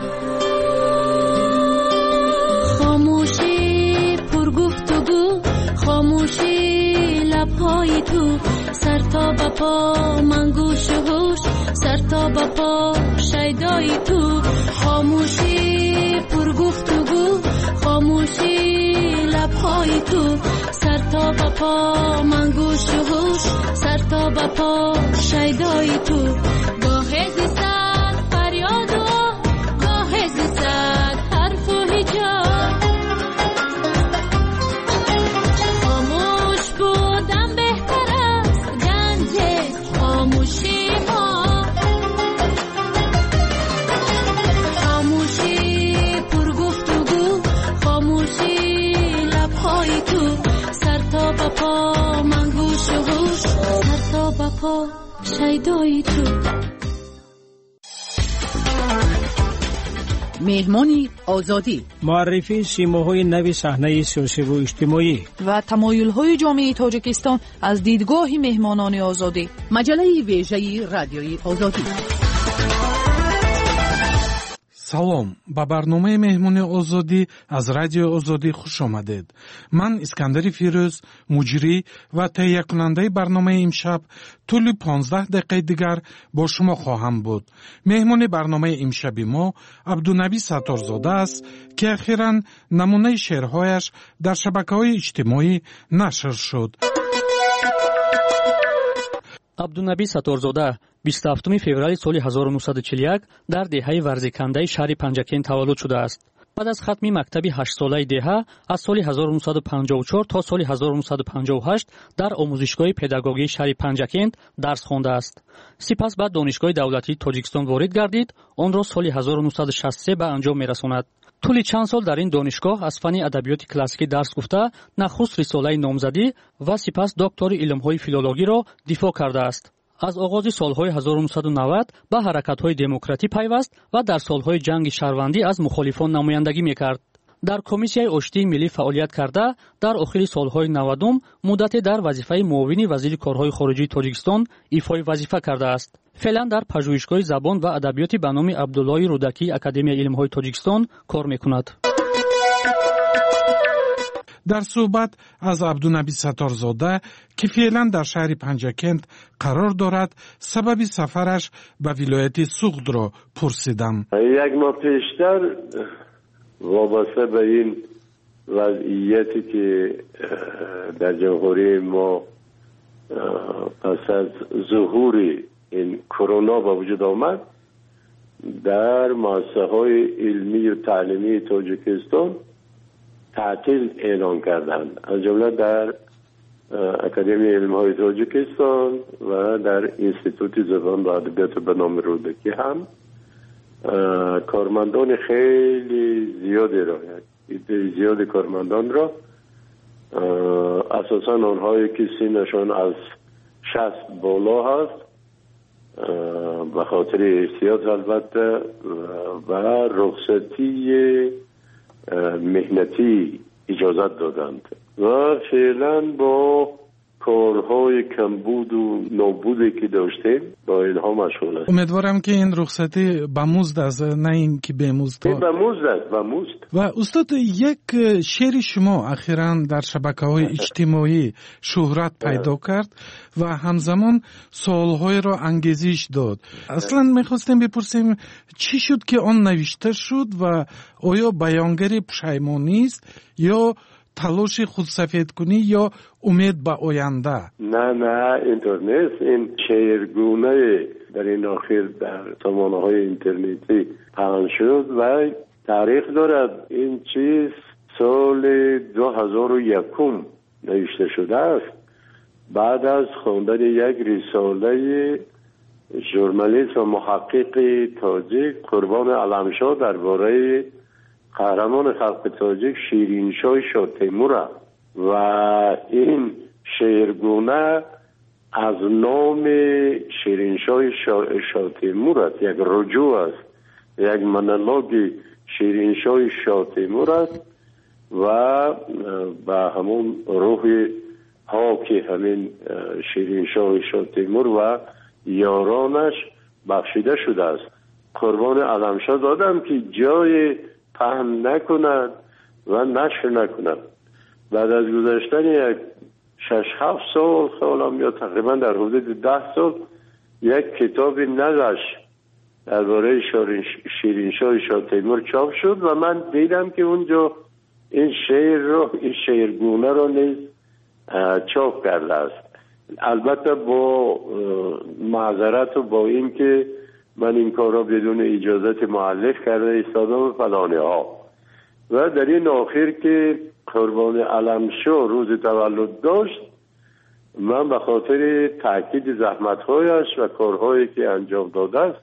S21: خاموشی پر گفتگو، خاموشی لبهای تو، سر تا به پا من گوش و هوش، سر تا به پا شیدای تو. خاموشی پر گفتگو، خاموشی لبهای تو، سر تا به پا من گوش و هوش، سر تا به پا شیدای تو. گاه زیستن فریاد و گاه زیستن حرف و هجاب، خاموش بودن بهتر است گنج خاموشی ما. خاموشی پر گفتگو، خاموشی لبهای تو، سر تا به پا من گوش و هوش، سر تا به پا شیدای تو.
S2: مهمانی آزادی،
S18: معرفی سیماهای نوی صحنه سیاسی و اجتماعی
S8: و تمایل‌های جامعه تاجیکستان از دیدگاه مهمانان آزادی.
S2: مجله ویژه رادیوی آزادی.
S22: салом ба барномаи меҳмони озодӣ аз радиои озодӣ хуш омадед. ман искандари фирӯз, муҷрӣ ва таҳиякунандаи барномаи имшаб тӯли понздаҳ дақиқаи дигар бо шумо хоҳам буд. меҳмони барномаи имшаби мо абдунаби сатторзода аст ки ахиран намунаи шеърҳояш дар шабакаҳои иҷтимоӣ нашр шуд.
S23: абдунаби сатторзода бисту ҳафтуми феврали соли ҳазору нуҳсаду чилу як дар деҳаи варзикандаи шаҳри Панҷакен таваллуд шудааст. баъд аз хатми мактаби ҳаштсолаи деҳа аз соли ҳазору нуҳсаду панҷоҳу чор то соли ҳазору нуҳсаду панҷоҳу ҳашт дар омӯзишгоҳи педагогии шаҳри Панҷакент дарс хондааст. сипас ба донишгоҳи давлатии Тоҷикистон ворид гардид, онро соли ҳазору нуҳсаду шасту се ба анҷом мерасонад. тӯли чанд сол дар ин донишгоҳ аз фанни адабиёти классикӣ дарс гуфта, нахуст рисолаи номзадӣ ва сипас доктори илмҳои филологиро дифоъ кардааст. аз оғози солҳои ҳазору нуҳсаду навад ба ҳаракатҳои демократӣ пайваст ва дар солҳои ҷанги шаҳрвандӣ аз мухолифон намояндагӣ мекард. дар комиссияи оштии миллӣ фаъолият карда, дар охири солҳои навадум муддате дар вазифаи муовини вазири корҳои хориҷии Тоҷикистон ифои вазифа кардааст. феълан дар пажӯҳишгоҳи забон ва адабиёти ба номи Абдуллои Рудакии Академияи илмҳои Тоҷикистон кор мекунад.
S22: дар суҳбат аз абдунаби сатторзода ки феълан дар шаҳри Панҷакент қарор дорад, сабаби сафараш ба вилояти Суғдро пурсидам.
S24: як моҳ пештар вобаста ба ин вазъияте ки дар ҷамҳурии мо пас аз зуҳури ин корона ба вуҷуд омад, дар муассисаҳои илмию таълимии Тоҷикистон تعطیل اعلان کردند، از جمله در اکادمی علم‌های تاجیکستان و در اینستیتوت زبان و ادبیات به نام رودکی هم کارمندان خیلی زیادی را، یعنی زیاد کارمندان را، اساسا آنهایی که سنشان از شصت بالا هست به خاطر احتیاط البته و رخصتی مهنتی اجازت دادند و فعلا با کارهای کمبود و نابودی که داشتیم با اینها مشغول است.
S22: امیدوارم که این رخصتی به مزد است، نه این که به مزد.
S24: به مزد است، به مزد.
S22: و استاد یک شعر شما اخیراً در شبکه‌های اجتماعی شهرت پیدا کرد و همزمان سوال‌های را انگیزش داد. اصلاً می‌خواستیم بپرسیم چی شد که آن نوشته شد و آیا بیانگر پشیمانی است یا تلاش خودسفید کنی یا امید به آینده؟
S24: نه نه اینطور نیست. این شعرگونه در این آخر در سامانه‌های اینترنتی پخش شد و تاریخ دارد. این چیز سال دو هزار و یک نوشته شده است بعد از خواندن یک رساله ژورنالیست و محقق تاجیک قربان علمشاه درباره قهرمان خلق تاجیک شیرینشاه شاه تیمور و این شعرگونه از نام شیرینشاه شاه تیمور است، یک رجوع است، یک مونولوگ شیرینشاه شاه تیمور است و به همون روح پاک همین شیرینشاه شاه تیمور و یارانش بخشیده شده است. قربان علمشاه دادم که جای پهن نکنند و نشر نکنند. بعد از گذشتن یک شش هفت سال سالم یا تقریبا در حدود ده سال یک کتاب نقش درباره شیرینشاه شاه تیمور چاپ شد و من دیدم که اونجا این شعر رو، این شعرگونه رو نیز چاپ کرده است. البته با معذرت و با این که من این کار را بدون اجازت مؤلف کرده ایستادم و فلانه ها. و در این آخر که قربان علمشاه روز تولد داشت، من به خاطر تاکید زحمت‌هایش و کارهایی که انجام داده است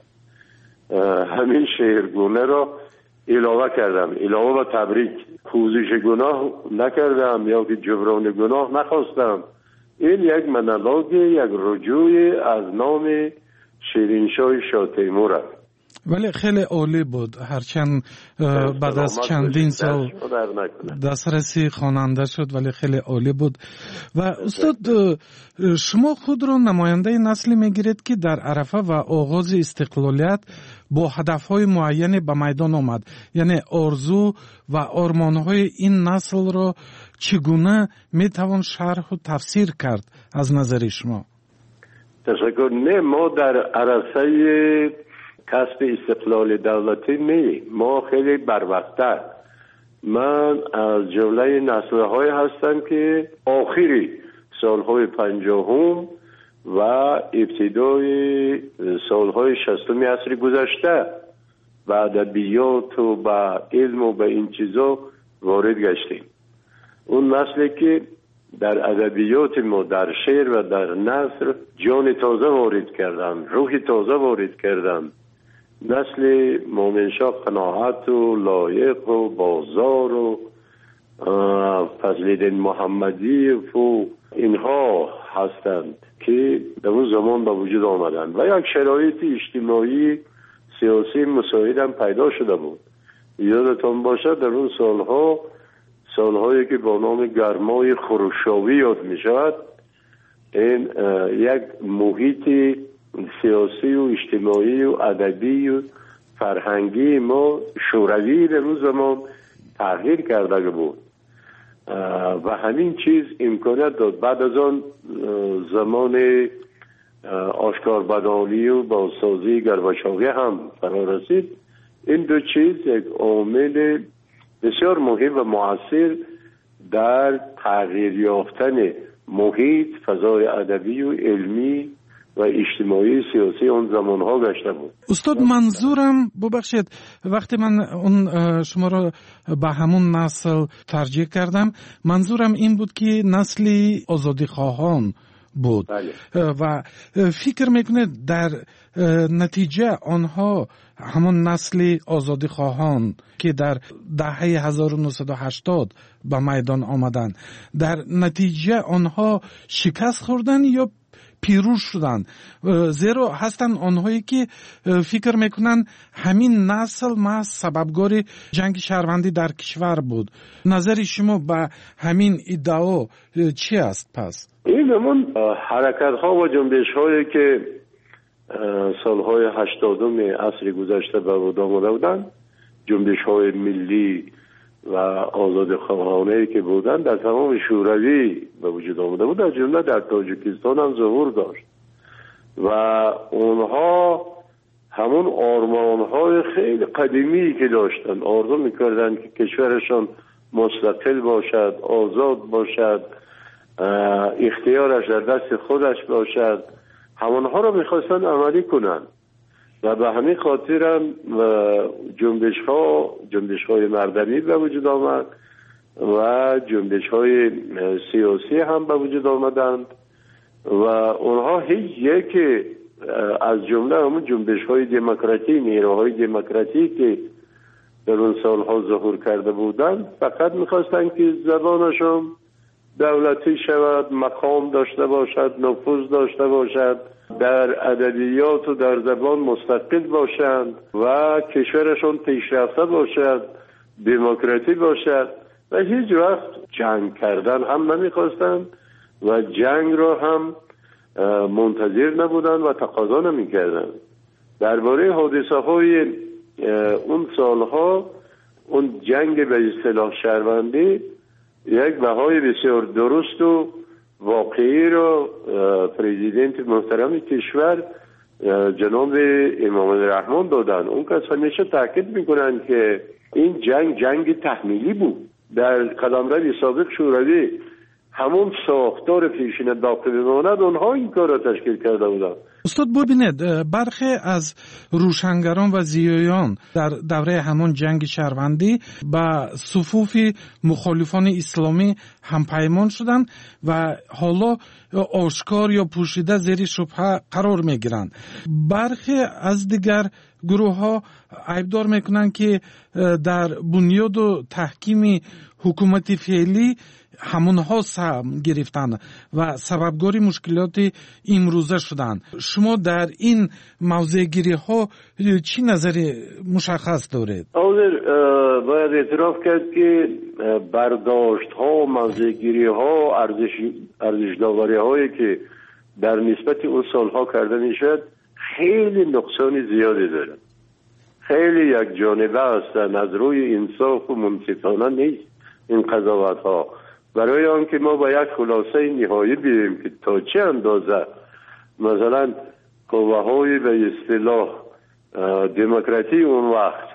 S24: همین شعرگونه را علاوه کردم، علاوه و تبریک. پوزش گناه نکردم یا که جبران گناه نخواستم. این یک مونولوگ، یک رجوع از نام شیرینشاه شاه تیمور است.
S22: ولی خیلی عالی بود، هرچند بعد از چندین سال دسترسی خواننده شد ولی خیلی عالی بود. و استاد شما خود را نماینده نسلی میگیرید که در عرفه و آغاز استقلالیت با هدفهای معینی به میدان آمد، یعنی آرزو و آرمانهای این نسل را چگونه میتوان شرح و تفسیر کرد از نظر شما؟
S24: تشکر. نه، ما در عرصه کسب استقلال دولتی نه، ما خیلی بروقت‌تر. من از جمله نسل‌های هستم که آخری سالهای پنجاهم و ابتدای سالهای شصتم عصر گذشته به ادبیات و به علم و به این چیزا وارد گشتیم. اون نسلی که در ادبیات ما، در شعر و در نثر جان تازه وارد کردن، روح تازه وارد کردن. نسل مومنشاه قناعت و لایق و بازار و فضل‌الدین محمدی و اینها هستند که در اون زمان به وجود آمدند و یک شرایط اجتماعی سیاسی مساعد هم پیدا شده بود. یادتان باشد در اون سالها، سالهایی که با نام گرمای خروشاوی یاد می شود، این یک محیط سیاسی و اجتماعی و ادبی و فرهنگی ما شوروی در اون زمان تغییر کرده بود و همین چیز امکانیت داد. بعد از آن زمان آشکار بدانی و بازسازی گرباچوی هم فرا رسید. این دو چیز یک عامل بسیار مهم و مؤثر در تغییر یافتن محیط، فضای ادبی و علمی و اجتماعی سیاسی اون زمانها گشته بود.
S22: استاد منظورم، ببخشید وقتی من اون شما را به همون نسل ترجیح کردم، منظورم این بود که نسلی آزادی خواهان بود.
S24: بله.
S22: و فکر میکنه در نتیجه آنها همون نسل آزادی خواهان که در دهه هزار و نهصد و هشتاد به میدان آمدن، در نتیجه آنها شکست خوردن یا پیروز شدن؟ زیرا هستن آنهایی که فکر میکنن همین نسل محض سببگار جنگ شهروندی در کشور بود. نظر شما به همین ادعا چی است پس؟
S24: این همون حرکت ها و جنبش هایی که سالهای هشتادم عصر گذشته به وجود آمده بودند، جنبش های ملی و آزاد خواهانه که بودند در تمام شوروی به وجود آمده بود، در جمله در تاجیکستان هم ظهور داشت و اونها همون آرمان های خیلی قدیمی که داشتن، آرزو میکردن که کشورشان مستقل باشد، آزاد باشد، اختیارش در دست خودش باشد، همونها را میخواستن عملی کنن و به همین خاطر هم جنبش ها جنبش های مردمی به وجود آمد و جنبش های سیاسی هم به وجود آمدند و اونها هیچ یک از جمله همون جنبش های دموکراتی، نیروهای دموکراتی که در اون سالها ظهور کرده بودند فقط میخواستن که زبانشون دولتی شود، مقام داشته باشد، نفوذ داشته باشد، در ادبیات و در زبان مستقل باشند و کشورشون پیشرفته باشد، دموکراتی باشد و هیچ وقت جنگ کردن هم نمیخواستند و جنگ را هم منتظر نبودند و تقاضا نمیکردند. درباره حادثه های اون سالها اون جنگ به اصطلاح شهروندی یک بهای بسیار درست و واقعی رو پرزیدنت محترم کشور جناب امام الرحمن دادن. اون کس همیشه تاکید میکنن که این جنگ جنگ تحمیلی بود. در قلمرو سابق شوروی همون ساختار پیشین باقی بماند، اونها این کار را تشکیل کرده بودن.
S22: استاد ببینید، برخی از روشنگران و زیایان در دوره همون جنگ شهروندی به صفوف مخالفان اسلامی همپیمان شدند و حالا آشکار یا پوشیده زیر شبهه قرار میگیرند. برخی از دیگر گروه ها عیبدار میکنند که در بنیاد و تحکیم حکومت فعلی همونها سهم گرفتن و سببگاری مشکلات امروزه شدن. شما در این موضوع گیری ها چی نظر مشخص دارید؟
S24: حاضر باید اعتراف کرد که برداشت ها، موضوع گیری ها، ارزش ارزش داوری هایی که در نسبت اون سالها کرده میشد خیلی نقصان زیادی داره، خیلی یک جانبه هستن، از روی انصاف و منصفانه نیست این قضاوت ها. برای آنکه ما با یک خلاصه نهایی بیاییم که تا چه اندازه مثلا قوه های به اصطلاح دموکراتی اون وقت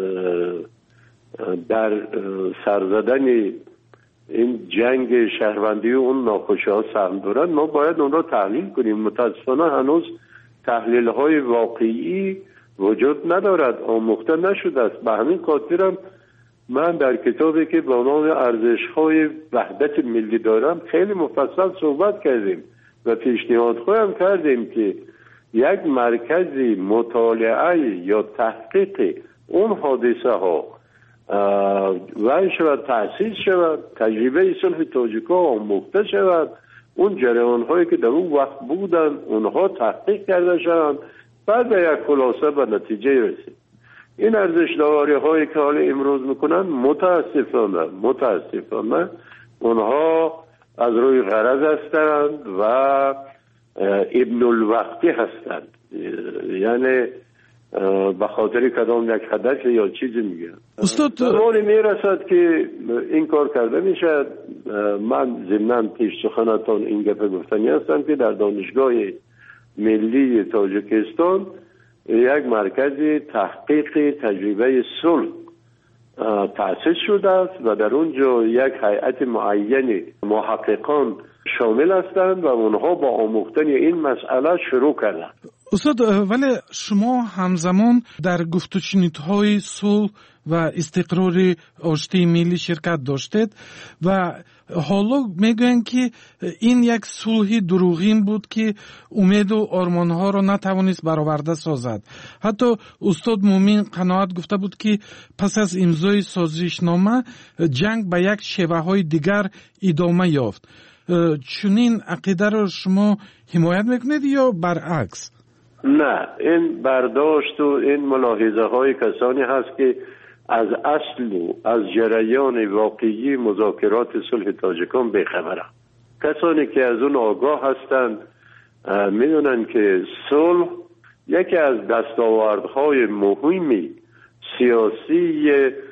S24: در سرزدن این جنگ شهروندی و اون ناخوشی ها سهم دارن، ما باید اون را تحلیل کنیم. متاسفانه هنوز تحلیل های واقعی وجود ندارد، آموخته نشده است. به همین خاطرم من در کتابی که با نام ارزش‌های وحدت ملی دارم خیلی مفصل صحبت کردیم و پیشنهاد خواهم کردیم که یک مرکزی مطالعه یا تحقیق اون حادثه ها و شود تأسیس شود، تجربه صلح تاجیک‌ها آموخته شود، اون جریان هایی که در اون وقت بودن اونها تحقیق کرده شوند، بعد به یک خلاصه به نتیجه رسید. این ارزش داوری هایی که حالا امروز میکنن متاسفانه متاسفانه اونها از روی غرض هستند و ابن الوقتی هستند، یعنی به خاطر کدام یک هدف یا چیزی میگن.
S22: استاد
S24: زمانی میرسد که این کار کرده میشد. من ضمناً پیش سخنتان این گپ گفتنی هستم که در دانشگاه ملی تاجیکستان یک مرکز تحقیق تجربه صلح تأسیس شده است و در اونجا یک هیئت معین محققان شامل هستند و اونها با آموختن این مسئله شروع کردند.
S22: استاد، ولی شما همزمان در گفت و شنودهای صلح و استقرار آشتی ملی شرکت داشتید و حالا میگوین که این یک صلح دروغین بود که امید و آرمانها را نتوانست برآورده سازد. حتی استاد مومین قناعت گفته بود که پس از امضای سازشنامه جنگ به یک شیوه های دیگر ادامه یافت. چنین عقیده را شما حمایت میکنید یا برعکس؟
S24: نه، این برداشت و این ملاحظه های کسانی هست که از اصل و از جریان واقعی مذاکرات صلح تاجیکان بیخبرند. کسانی که از اون آگاه هستند میدونن که صلح یکی از دستاوردهای مهمی سیاسی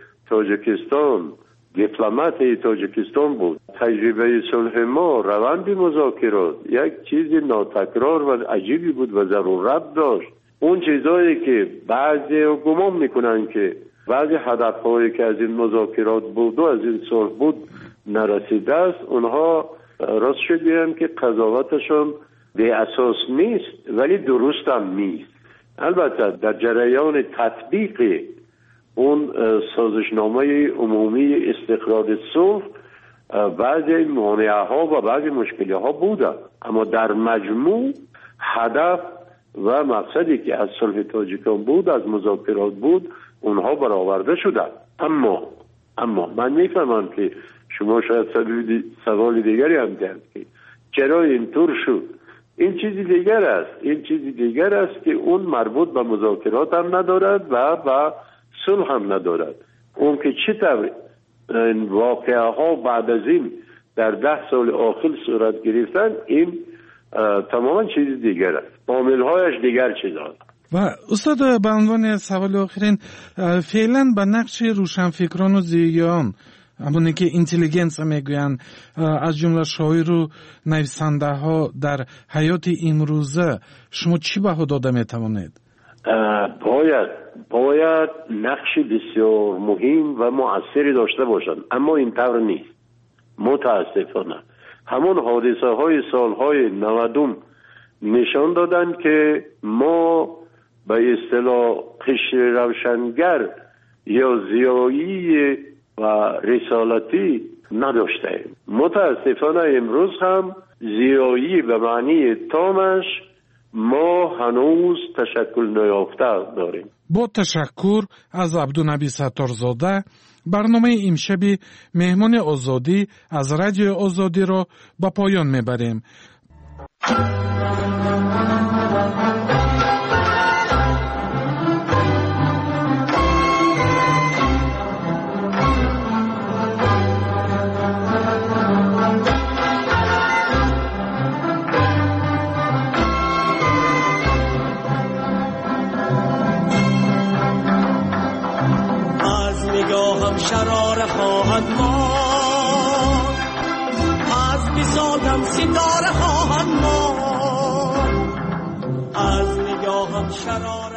S24: تاجیکستان، دیپلمات تاجیکستان بود. تجربه صلح ما، روند مذاکرات یک چیز ناتکرار و عجیبی بود و ضرورت داشت. اون چیزایی که بعضی گمان میکنن که بعضی هدفهایی که از این مذاکرات بود و از این صلح بود نرسیده است، اونها راست شدیم که قضاوتشون به اساس نیست ولی درست هم نیست. البته در جریان تطبیق اون سازشنامه عمومی استقرار صلح بعضی مانعه ها و بعضی مشکلی ها بوده، اما در مجموع هدف و مقصدی که از صلح تاجیکان بود، از مذاکرات بود، اونها برآورده شده. اما اما من میفهمم که شما شاید سوال دیگری هم دارید که چرا اینطور شد. این چیزی دیگر است این چیزی دیگر است که اون مربوط به مذاکرات هم ندارد و به صلح هم ندارد. اون که چطور این واقعه ها بعد از این در ده سال آخر صورت گرفتن، این تماما چیز دیگر است، عامل هایش دیگر چیز است.
S22: و استاد، به عنوان سوال آخرین، فعلا به نقش روشنفکران و زیان، همونی که اینتلیجنس میگوین، از جمله شاعر و نویسنده ها در حیات امروزه، شما چی بها داده میتوانید؟
S24: باید باید نقش بسیار مهم و مؤثری داشته باشند، اما این طور نیست. متاسفانه همون حادثه های سالهای نودم نشان دادن که ما به اصطلاح قشر روشنگر یا زیایی و رسالتی نداشتیم. متاسفانه امروز هم زیایی به معنی تامش ما هنوز تشکل نیافته داریم.
S22: با تشکر از عبدالنبی ستارزاده، برنامه امشبی مهمان آزادی از رادیو آزادی را به پایان میبریم.
S4: شرار خواهد ما، از میزادم ستاره خواهد ما، از نگاهم شرار